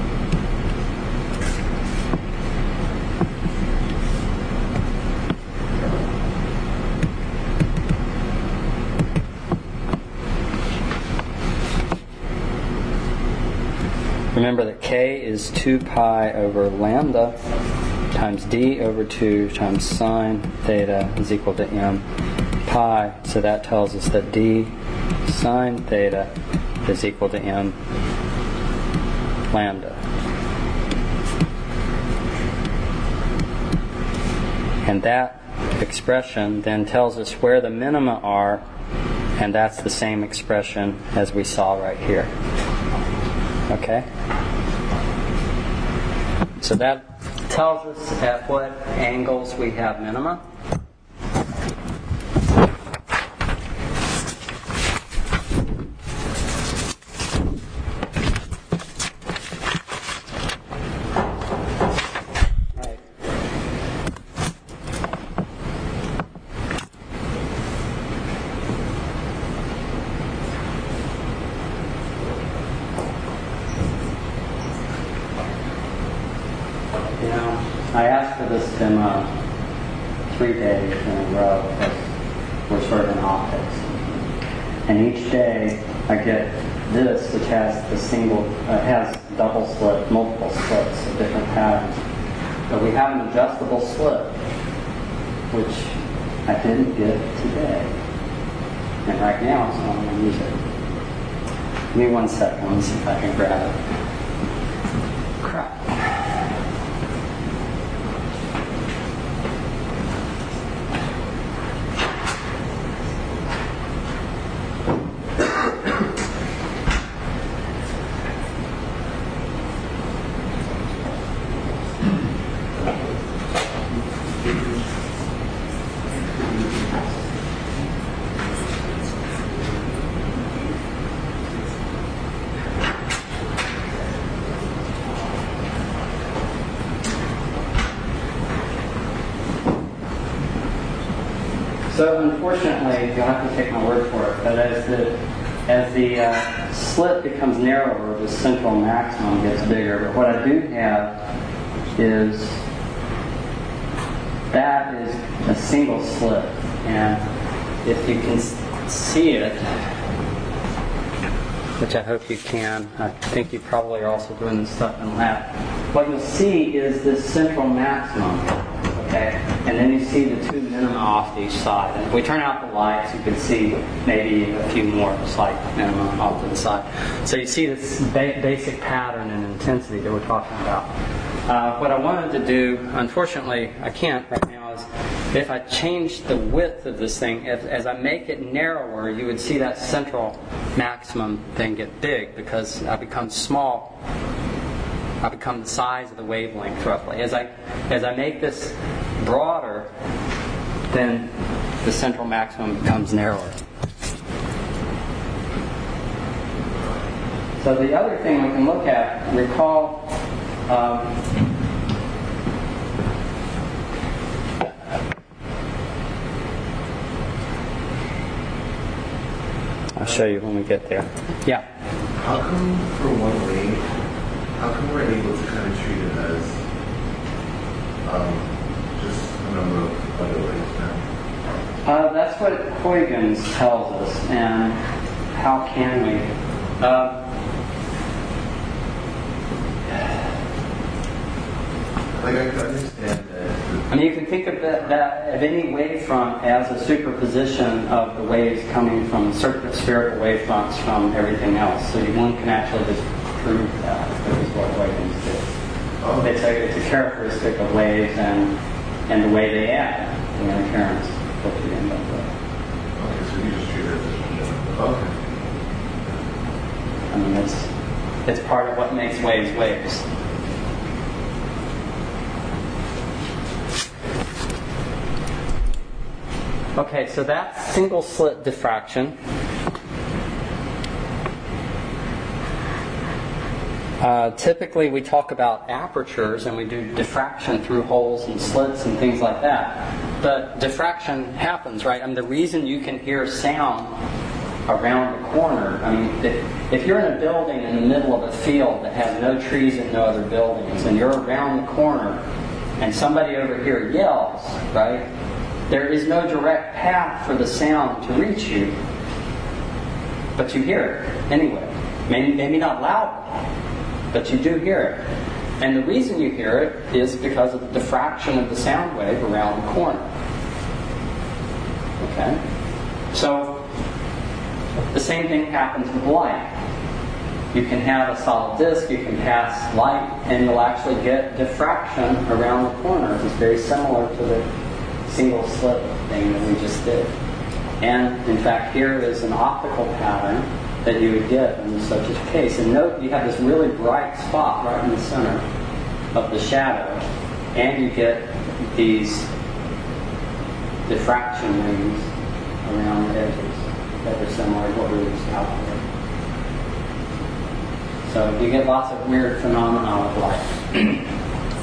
Speaker 1: Remember that k is two pi over lambda times d over two times sine theta is equal to m pi. So that tells us that d sine theta is equal to m lambda. And that expression then tells us where the minima are, and that's the same expression as we saw right here. Okay? So that tells us at what angles we have minima. I asked for this demo three days in a row because we're sort of in optics. And each day I get this, which has the single, uh, has double slit, multiple slits of different patterns. But we have an adjustable slit, which I didn't get today. And right now, so I'm going to use it. Give me one second, let me see if I can grab it. Crap. So unfortunately, you'll have to take my word for it, but as the as the uh, slit becomes narrower, the central maximum gets bigger. But what I do have is that is a single slit, and if you can see it, which I hope you can, I think you probably are also doing this stuff in lab. What you'll see is this central maximum. Okay, and then you see the two minima off to each side. And if we turn out the lights, you can see maybe a few more slight minima off to the side. So you see this ba- basic pattern and intensity that we're talking about. Uh, what I wanted to do, unfortunately, I can't right now, is if I change the width of this thing, if, as I make it narrower, you would see that central maximum thing get big because I become small. I become the size of the wavelength roughly. As I as I make this broader, then the central maximum becomes narrower. So the other thing we can look at, recall, um, I'll show you when we get there. Yeah.
Speaker 2: How come for one wave, how come we're able to kind of treat it as um, just a number of other ways now?
Speaker 1: Uh, that's what Huygens tells us, and how can we? Uh,
Speaker 2: like I can understand that.
Speaker 1: I mean, you can think of that, that of any wavefront as a superposition of the waves coming from certain spherical wavefronts from everything else. So you, one can actually just prove that. That is what Huygens did.
Speaker 2: Oh.
Speaker 1: It's a it's a characteristic of waves and and the way they add the interference that you end up with.
Speaker 2: Okay, so you just treat it as a okay.
Speaker 1: I mean, it's it's part of what makes waves waves. Okay, so that's single slit diffraction. Uh, typically we talk about apertures and we do diffraction through holes and slits and things like that. But diffraction happens, right? I mean, the reason you can hear sound around the corner, I mean, if, if you're in a building in the middle of a field that has no trees and no other buildings, and you're around the corner and somebody over here yells, right? There is no direct path for the sound to reach you, but you hear it anyway. Maybe, maybe not loudly, but you do hear it. And the reason you hear it is because of the diffraction of the sound wave around the corner. Okay? So, the same thing happens with light. You can have a solid disk, you can pass light, and you'll actually get diffraction around the corner. It's very similar to the single slit thing that we just did. And, in fact, here is an optical pattern that you would get in such a case. And note you have this really bright spot right in the center of the shadow, and you get these diffraction rings around the edges that are similar to what we were just out there. So you get lots of weird phenomena with light.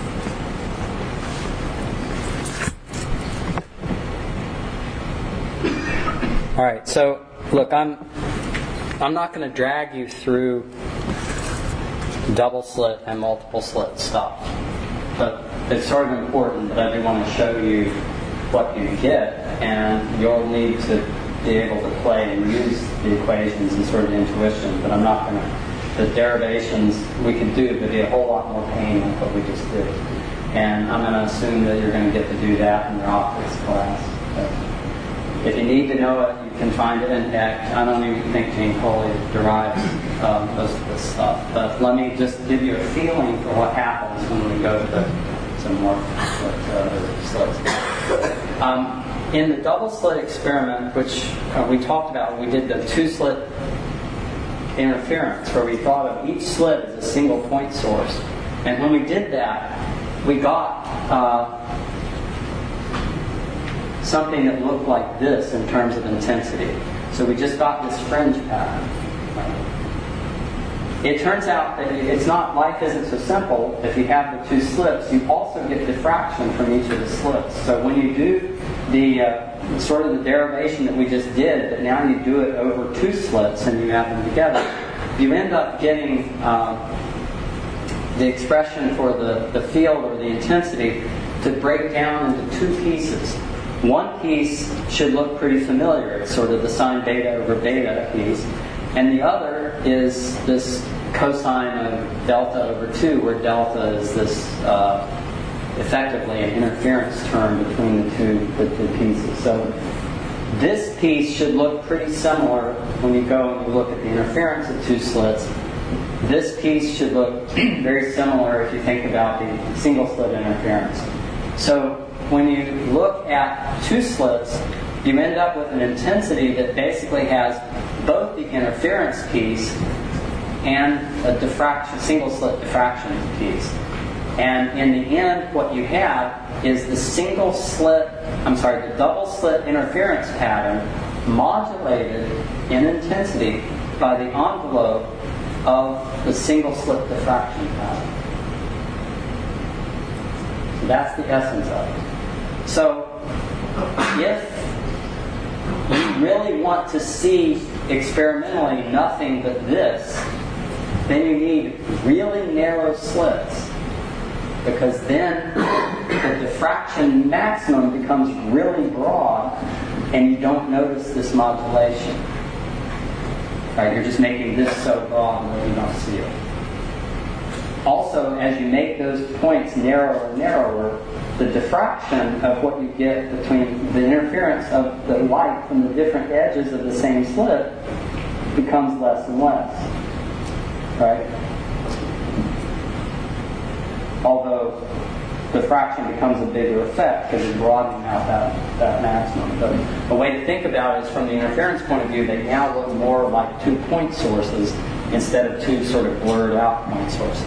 Speaker 1: All right, so look, I'm I'm not going to drag you through double slit and multiple slit stuff, but it's sort of important that I do want to show you what you get, and you'll need to be able to play and use the equations and sort of intuition. But I'm not going to. The derivations we can do, but be a whole lot more pain than what we just did. And I'm going to assume that you're going to get to do that in your optics class. So, if you need to know it, you can find it in fact. I don't even think Gene Coley derives um, most of this stuff. But let me just give you a feeling for what happens when we go to some more uh, slits. Um, in the double slit experiment, which uh, we talked about when we did the two slit interference, where we thought of each slit as a single point source. And when we did that, we got uh, something that looked like this in terms of intensity. So we just got this fringe pattern. It turns out that it's not, life isn't so simple. If you have the two slits, you also get diffraction from each of the slits. So when you do the uh, sort of the derivation that we just did, but now you do it over two slits and you add them together, you end up getting uh, the expression for the, the field or the intensity to break down into two pieces. One piece should look pretty familiar. It's sort of the sine beta over beta piece. And the other is this cosine of delta over two, where delta is this uh, effectively an interference term between the two, the two pieces. So this piece should look pretty similar when you go and you look at the interference of two slits. This piece should look very similar if you think about the single slit interference. So when you look at two slits, you end up with an intensity that basically has both the interference piece and a diffraction, single slit diffraction piece. And in the end, what you have is the single slit, I'm sorry, the double slit interference pattern modulated in intensity by the envelope of the single slit diffraction pattern. So that's the essence of it. So if you really want to see experimentally nothing but this, then you need really narrow slits because then the diffraction maximum becomes really broad and you don't notice this modulation. Right? You're just making this so broad that you don't see it. Also, as you make those points narrower and narrower, the diffraction of what you get between the interference of the light from the different edges of the same slit becomes less and less. Right? Although diffraction becomes a bigger effect because you're broadening out that, that maximum. But a way to think about it is from the interference point of view, they now look more like two point sources instead of two sort of blurred out point sources.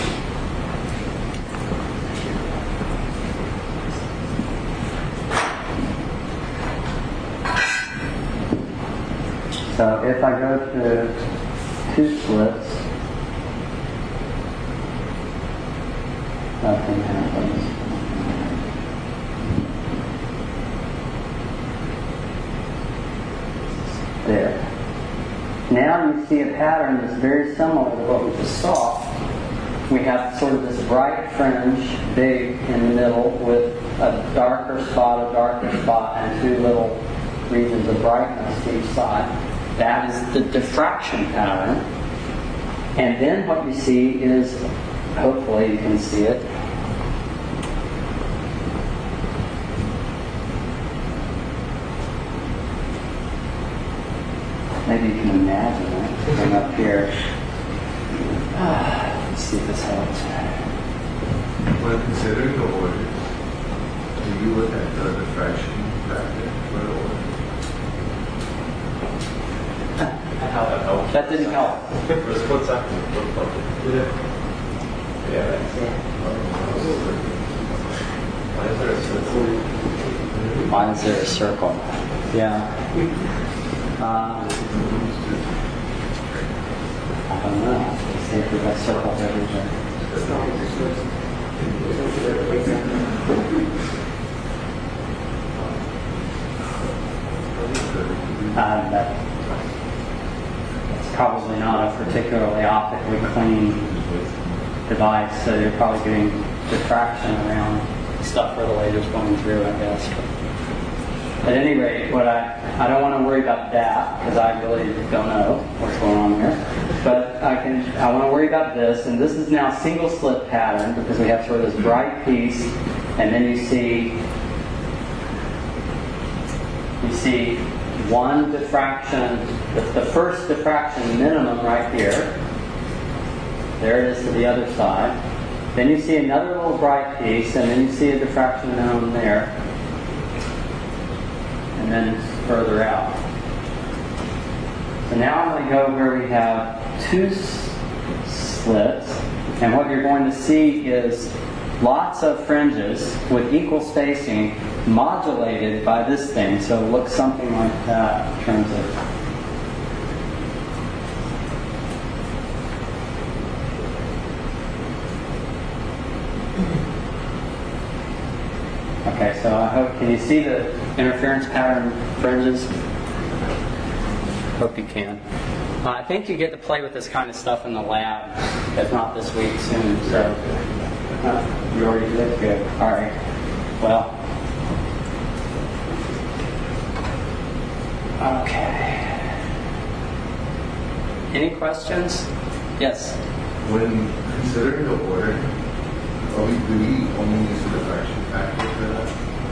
Speaker 1: So if I go to two slits, nothing happens. There. Now you see a pattern that's very similar to what we just saw. We have sort of this bright fringe, big in the middle, with a darker spot, a darker spot, and two little regions of brightness to each side. That is the diffraction pattern. And then what you see is, hopefully you can see it, maybe you can imagine it from up here. Ah, let's see if this helps.
Speaker 2: When considering the orders, do you look at the diffraction factor for the order?
Speaker 3: How that helps.
Speaker 1: That didn't help.
Speaker 3: For a split second. Yeah. Yeah, that's it. Why is there a circle?
Speaker 1: Why is there a circle? Yeah. Uh, I don't know. Let's see if we've got circles everywhere. Uh, that, that's probably not a particularly optically clean device, so you're probably getting diffraction around stuff where the laser's going through, I guess. At any rate, what I, I don't want to worry about that because I really don't know what's going on here. But I can I want to worry about this, and this is now single slit pattern because we have sort of this bright piece, and then you see you see one diffraction, the, the first diffraction minimum right here. There it is to the other side. Then you see another little bright piece, and then you see a diffraction minimum there. And then further out. So now I'm going to go where we have two s- slits, and what you're going to see is lots of fringes with equal spacing modulated by this thing. So it looks something like that in terms of okay, so I hope, can you see the interference pattern fringes? Hope you can. Uh, I think you get to play with this kind of stuff in the lab, if not this week, soon. So uh, you already did good. All right. Well. Okay. Any questions? Yes.
Speaker 2: When considering the order, are we, do we only use the diffraction factor for that?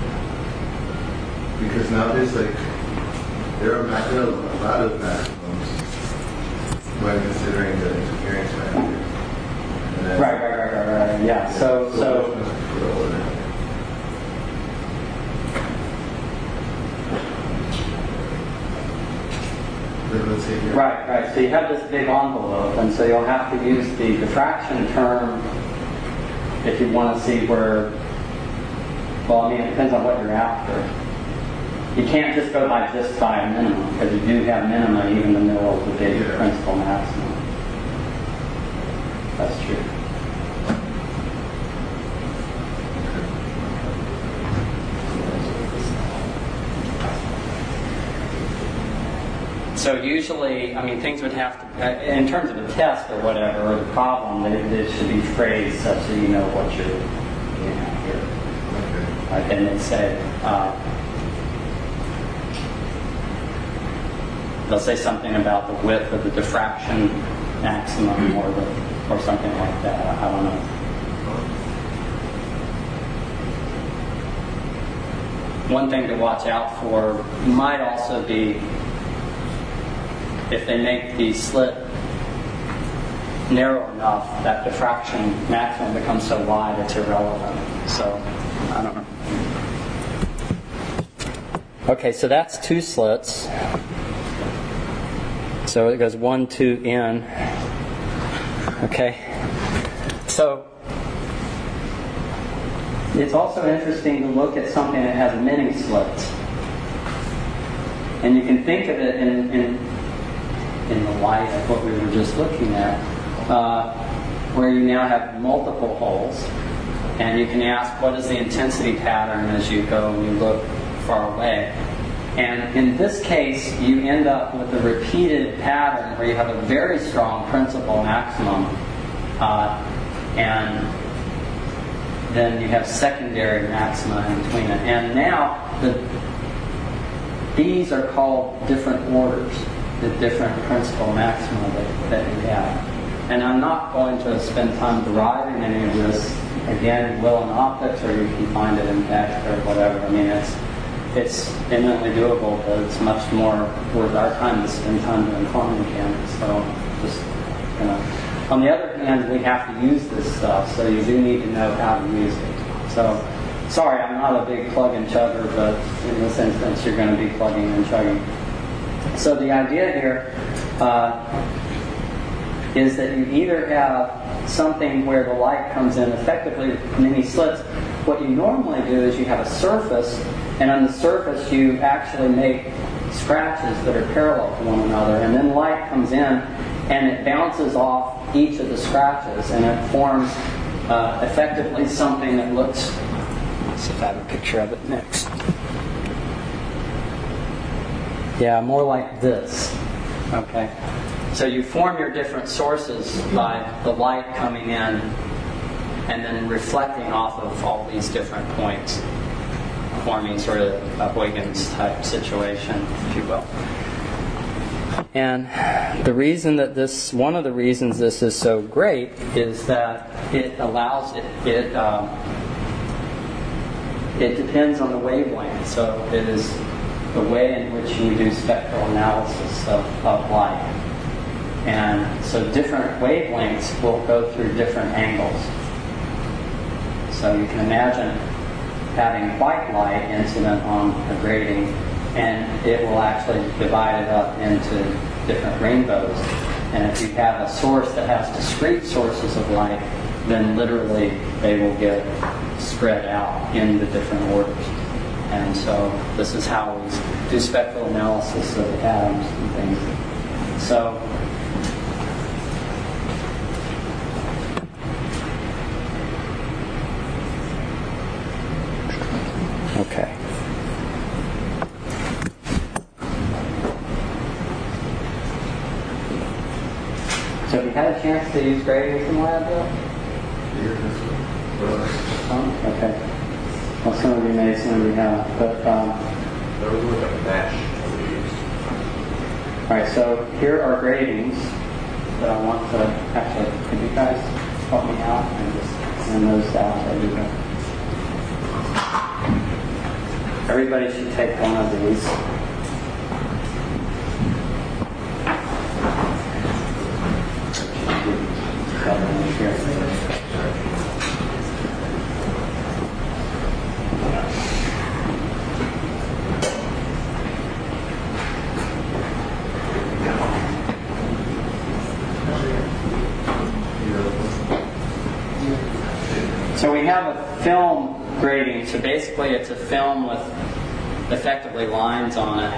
Speaker 2: Because now there's like, there are, ma- there are a lot of maximums when considering the interference factor. And then,
Speaker 1: Right, right, right, right, right. Yeah. So, so.
Speaker 2: For the order. Let's say here.
Speaker 1: Right, right. So you have this big envelope, and so you'll have to use the diffraction term if you want to see where, well, I mean, it depends on what you're after. You can't just go by just by a minimum, because you do have minima even in the middle of the big
Speaker 2: Yeah.
Speaker 1: principal maximum. That's true. So usually, I mean, things would have to, uh, in terms of a test or whatever, or the problem, they, they should be phrased such that you know what you're, you know, here.
Speaker 2: Okay.
Speaker 1: Like, and they say, uh, they'll say something about the width of the diffraction maximum, or the, or something like that. I don't know. One thing to watch out for might also be if they make the slit narrow enough that diffraction maximum becomes so wide it's irrelevant. So, I don't know. Okay, so that's two slits. So it goes one, two, in. Okay. So it's also interesting to look at something that has many slits. And you can think of it in, in, in the light of what we were just looking at, uh, where you now have multiple holes. And you can ask, what is the intensity pattern as you go and you look far away? And in this case, you end up with a repeated pattern where you have a very strong principal maximum, uh, and then you have secondary maxima in between it. And now, the, these are called different orders, the different principal maxima that, that you have. And I'm not going to spend time deriving any of this. Again, you will in optics, or you can find it in text or whatever. I mean, it's It's eminently doable, but it's much more worth our time to spend time doing quantum mechanics. So, just, you know. On the other hand, we have to use this stuff, so you do need to know how to use it. So, sorry, I'm not a big plug and chugger, but in this instance, you're going to be plugging and chugging. So the idea here uh, is that you either have something where the light comes in effectively many slits. What you normally do is you have a surface, and on the surface you actually make scratches that are parallel to one another, and then light comes in and it bounces off each of the scratches, and it forms uh, effectively something that looks, let's see if I have a picture of it next. Yeah, more like this. Okay. So you form your different sources by the light coming in and then reflecting off of all these different points, forming sort of a Huygens type situation, if you will. And the reason that this, one of the reasons this is so great is that it allows it, it, um, it depends on the wavelength. So it is the way in which you do spectral analysis of, of light. And so different wavelengths will go through different angles. So you can imagine having white light incident on a grating, and it will actually divide it up into different rainbows. And if you have a source that has discrete sources of light, then literally they will get spread out in the different orders. And so this is how we do spectral analysis of atoms and things. So okay. So have you had a chance to use gradings in lab yet? Some? Okay. Well, some of you may, some of you haven't. But, um,
Speaker 3: There was like a mesh that we used.
Speaker 1: alright, so here are gratings that I want to, actually, could you guys help me out and just send those out to everybody? Everybody should take one of these. So we have a film grating. So basically it's a film with effectively lines on it.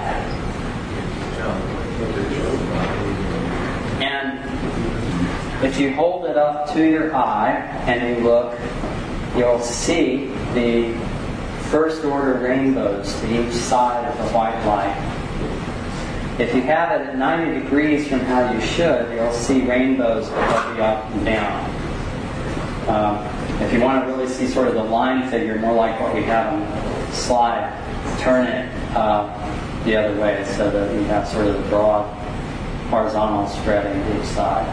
Speaker 1: And if you hold it up to your eye and you look, you'll see the first order rainbows to each side of the white light. If you have it at ninety degrees from how you should, you'll see rainbows above the up and down. Um, if you want to really see sort of the line figure, more like what we have on the slide, turn it uh, the other way so that you have sort of the broad horizontal spreading each side.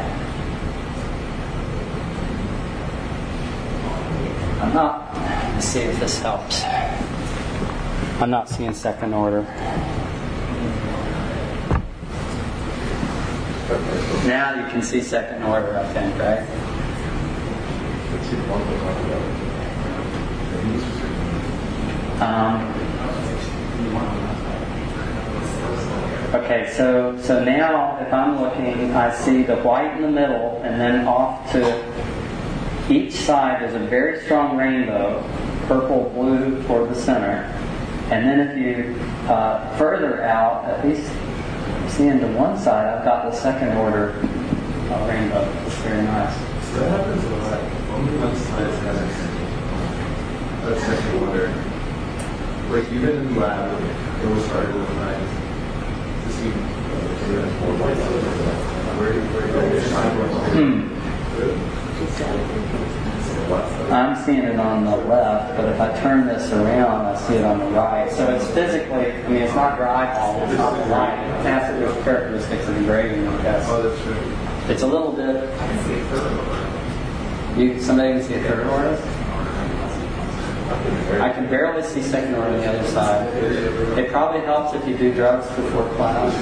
Speaker 1: I'm not, let's see if this helps. I'm not seeing second order. Now you can see second order, I think, right? Um, okay, so so now if I'm looking, I see the white in the middle, and then off to each side there's a very strong rainbow, purple, blue toward the center. And then if you uh, further out, at least seeing to one side, I've got the second order uh, rainbow. It's very nice.
Speaker 2: So that happens a lot. Only one side has a second order. Like even in lab, it will start with nine. To see where
Speaker 1: Hmm. I'm seeing it on the left, but if I turn this around, I see it on the right. So it's physically, I mean, it's not your eyeball, it's not the light. It has to do with characteristics of engraving, I guess.
Speaker 2: Oh, that's true.
Speaker 1: It's a little bit. You, somebody can see a third order? I can barely see second order on the other side. It probably helps if you do drugs before class.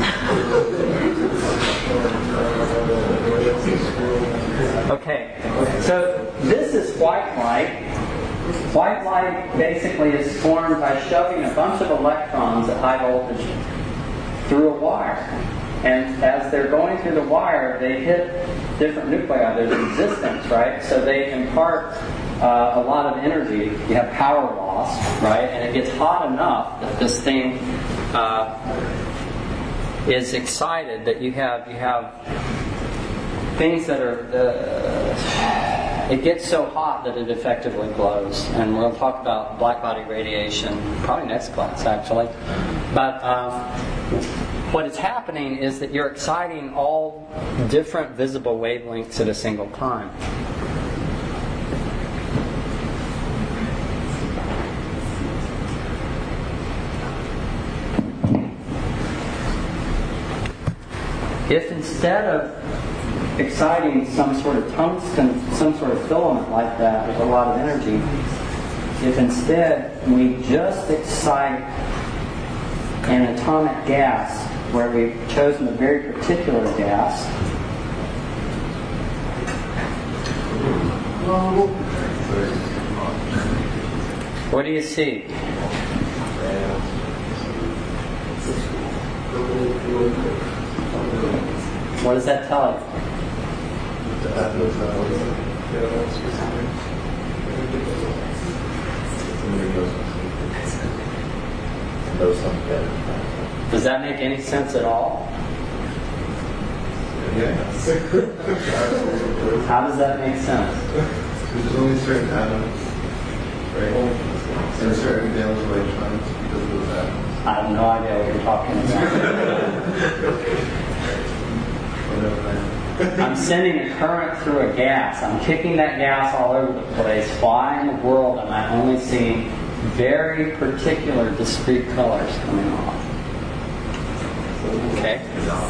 Speaker 1: Okay, so this is white light. White light basically is formed by shoving a bunch of electrons at high voltage through a wire. And as they're going through the wire, they hit different nuclei. There's resistance, right? So they impart uh, a lot of energy. You have power loss, right? And it gets hot enough that this thing uh, is excited that you have you have things that are. Uh, it gets so hot that it effectively glows, and we'll talk about black body radiation probably next class, actually. But um, what is happening is that you're exciting all different visible wavelengths at a single time. If instead of exciting some sort of tungsten, some sort of filament like that with a lot of energy, if instead we just excite an atomic gas where we've chosen a very particular gas, what do you see? What does that tell you? Does that make any sense at all?
Speaker 2: Yes.
Speaker 1: How does that make sense?
Speaker 2: There's only certain atoms, right? And certain valence of electrons because of those atoms.
Speaker 1: I have no idea what you're talking about. I'm sending a current through a gas. I'm kicking that gas all over the place. Why in the world am I only seeing very particular discrete colors coming off? Okay.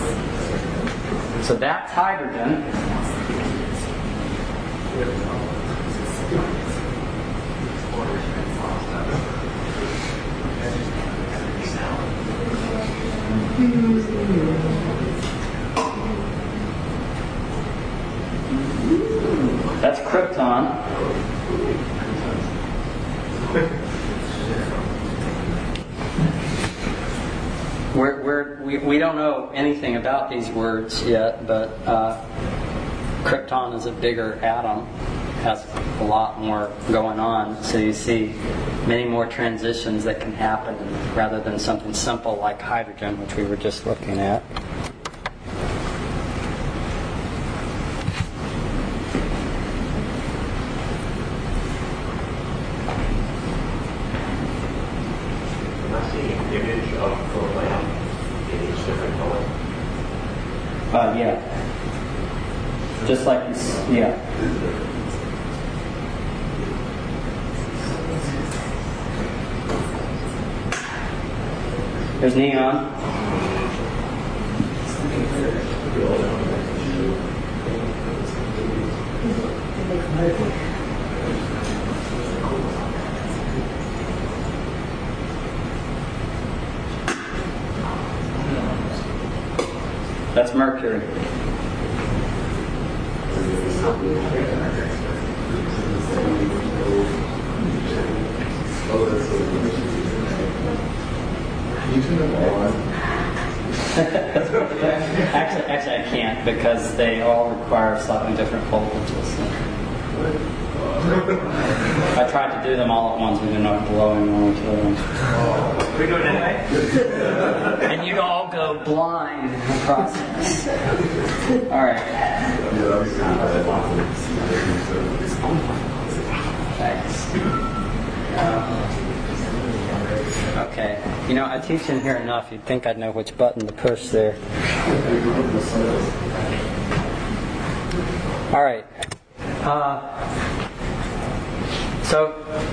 Speaker 1: So that's hydrogen. That's krypton. We're, we're, we, we don't know anything about these words yet, but uh, krypton is a bigger atom, has a lot more going on, so you see many more transitions that can happen rather than something simple like hydrogen, which we were just looking at.
Speaker 3: Image of the lamp in each different color.
Speaker 1: just like you s- yeah. There's neon. That's mercury. actually, actually, I can't because they all require slightly different voltages. If I tried to do them all at once, we'd end up blowing one or two of them.
Speaker 3: We do it anyway?
Speaker 1: And you'd all go blind in the process. All right. Thanks. Um, okay. You know, I teach in here enough, you'd think I'd know which button to push there. All right. Uh, so,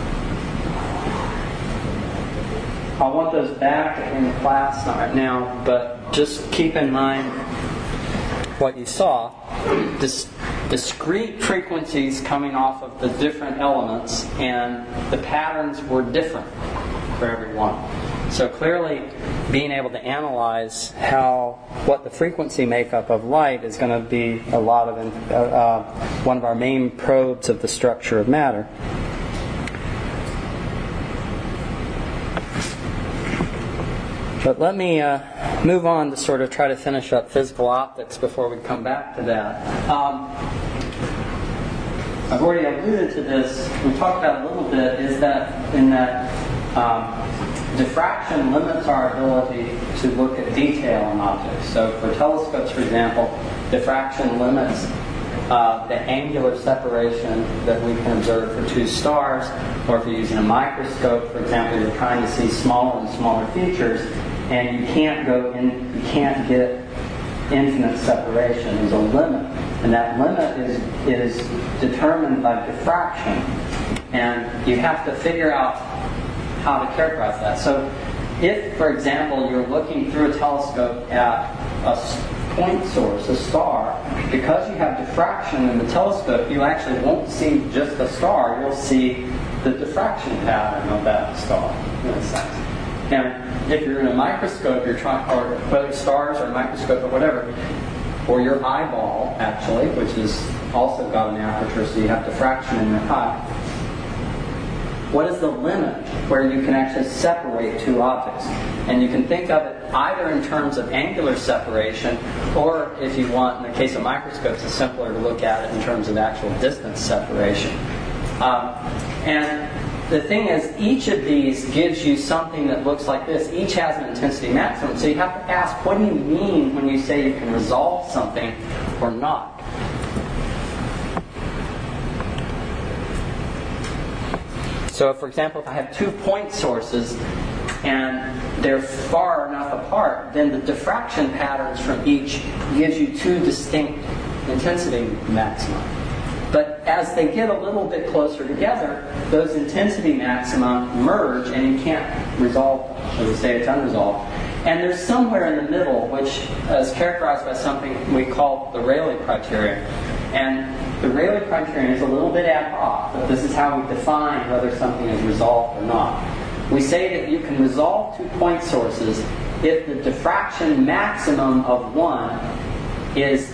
Speaker 1: I want those back in class, not right now, but just keep in mind what you saw. Dis- discrete frequencies coming off of the different elements, and the patterns were different for every one. So clearly, being able to analyze how what the frequency makeup of light is going to be a lot of uh, uh, one of our main probes of the structure of matter. But let me uh, move on to sort of try to finish up physical optics before we come back to that. Um, I've already alluded to this. We talked about it a little bit. Is that in that um, diffraction limits our ability to look at detail in objects. So for telescopes, for example, diffraction limits uh, the angular separation that we can observe for two stars. Or if you're using a microscope, for example, you're trying to see smaller and smaller features, and you can't go in, you can't get infinite separation. There's a limit, and that limit is is determined by diffraction, and you have to figure out how to characterize that. So, if, for example, you're looking through a telescope at a point source, a star, because you have diffraction in the telescope, you actually won't see just the star. You'll see the diffraction pattern of that star, in a sense. And if you're in a microscope, you're trying, or whether stars or a microscope or whatever, or your eyeball, actually, which is also got an aperture, so you have diffraction in your eye. What is the limit where you can actually separate two objects? And you can think of it either in terms of angular separation, or if you want, in the case of microscopes, it's simpler to look at it in terms of actual distance separation. Um, and the thing is, each of these gives you something that looks like this. Each has an intensity maximum. So you have to ask, what do you mean when you say you can resolve something or not? So, for example, if I have two point sources and they're far enough apart, then the diffraction patterns from each gives you two distinct intensity maxima. But as they get a little bit closer together, those intensity maxima merge and you can't resolve them. So we say it's unresolved. And there's somewhere in the middle, which is characterized by something we call the Rayleigh criterion. And the Rayleigh criterion is a little bit ad hoc, but this is how we define whether something is resolved or not. We say that you can resolve two point sources if the diffraction maximum of one is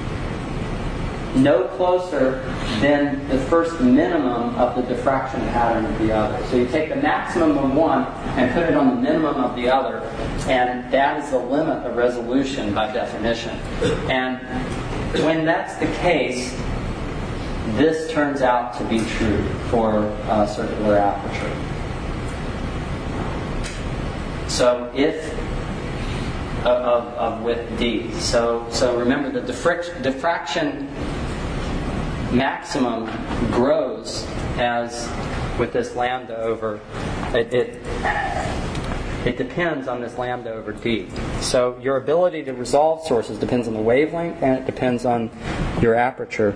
Speaker 1: no closer than the first minimum of the diffraction pattern of the other. So you take the maximum of one and put it on the minimum of the other, and that is the limit of resolution by definition. And when that's the case, this turns out to be true for a circular aperture. So if of, of, of width d. So so remember the diffraction, diffraction maximum grows as with this lambda over it, it it depends on this lambda over d. So your ability to resolve sources depends on the wavelength, and it depends on your aperture.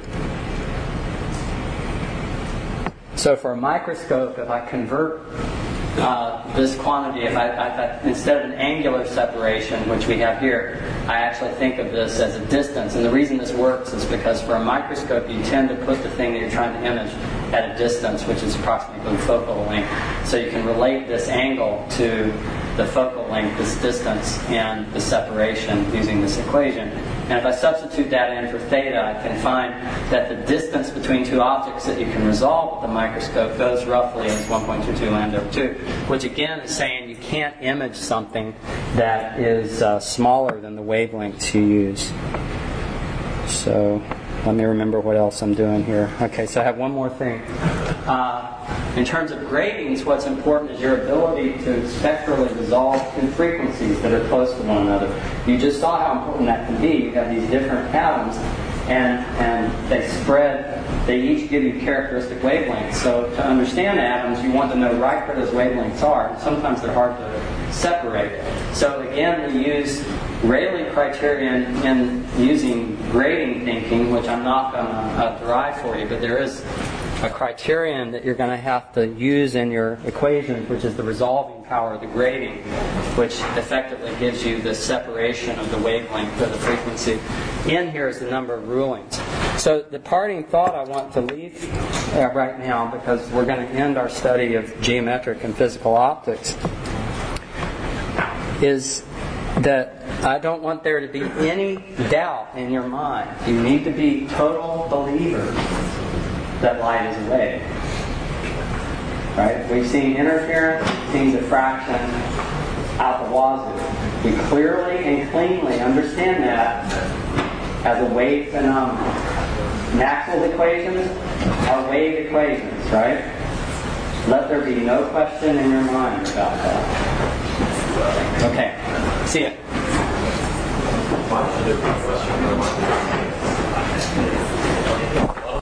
Speaker 1: So for a microscope, if I convert uh, this quantity, if I, I, I instead of an angular separation, which we have here, I actually think of this as a distance. And the reason this works is because for a microscope, you tend to put the thing that you're trying to image at a distance, which is approximately focal length. So you can relate this angle to the focal length, this distance, and the separation using this equation. And if I substitute that in for theta, I can find that the distance between two objects that you can resolve with the microscope goes roughly as one point two two lambda over two, which again is saying you can't image something that is uh, smaller than the wavelengths you use. So let me remember what else I'm doing here. Okay, so I have one more thing. Uh, in terms of gratings, what's important is your ability to spectrally resolve two frequencies that are close to one another. You just saw how important that can be. You have these different atoms, and, and they spread, they each give you characteristic wavelengths. So to understand atoms, you want to know right where those wavelengths are. And sometimes they're hard to separate. So again, we use Rayleigh criterion in using grating thinking, which I'm not going to uh, derive for you, but there is a criterion that you're going to have to use in your equations, which is the resolving power of the grating, which effectively gives you the separation of the wavelength to the frequency. In here is the number of rulings. So the parting thought I want to leave uh, right now, because we're going to end our study of geometric and physical optics, is that I don't want there to be any doubt in your mind. You need to be total believers that light is a wave. Right? We've seen interference, we've seen diffraction out the wazoo. We clearly and cleanly understand that as a wave phenomenon. Maxwell's equations are wave equations, right? Let there be no question in your mind about that. Okay. See ya.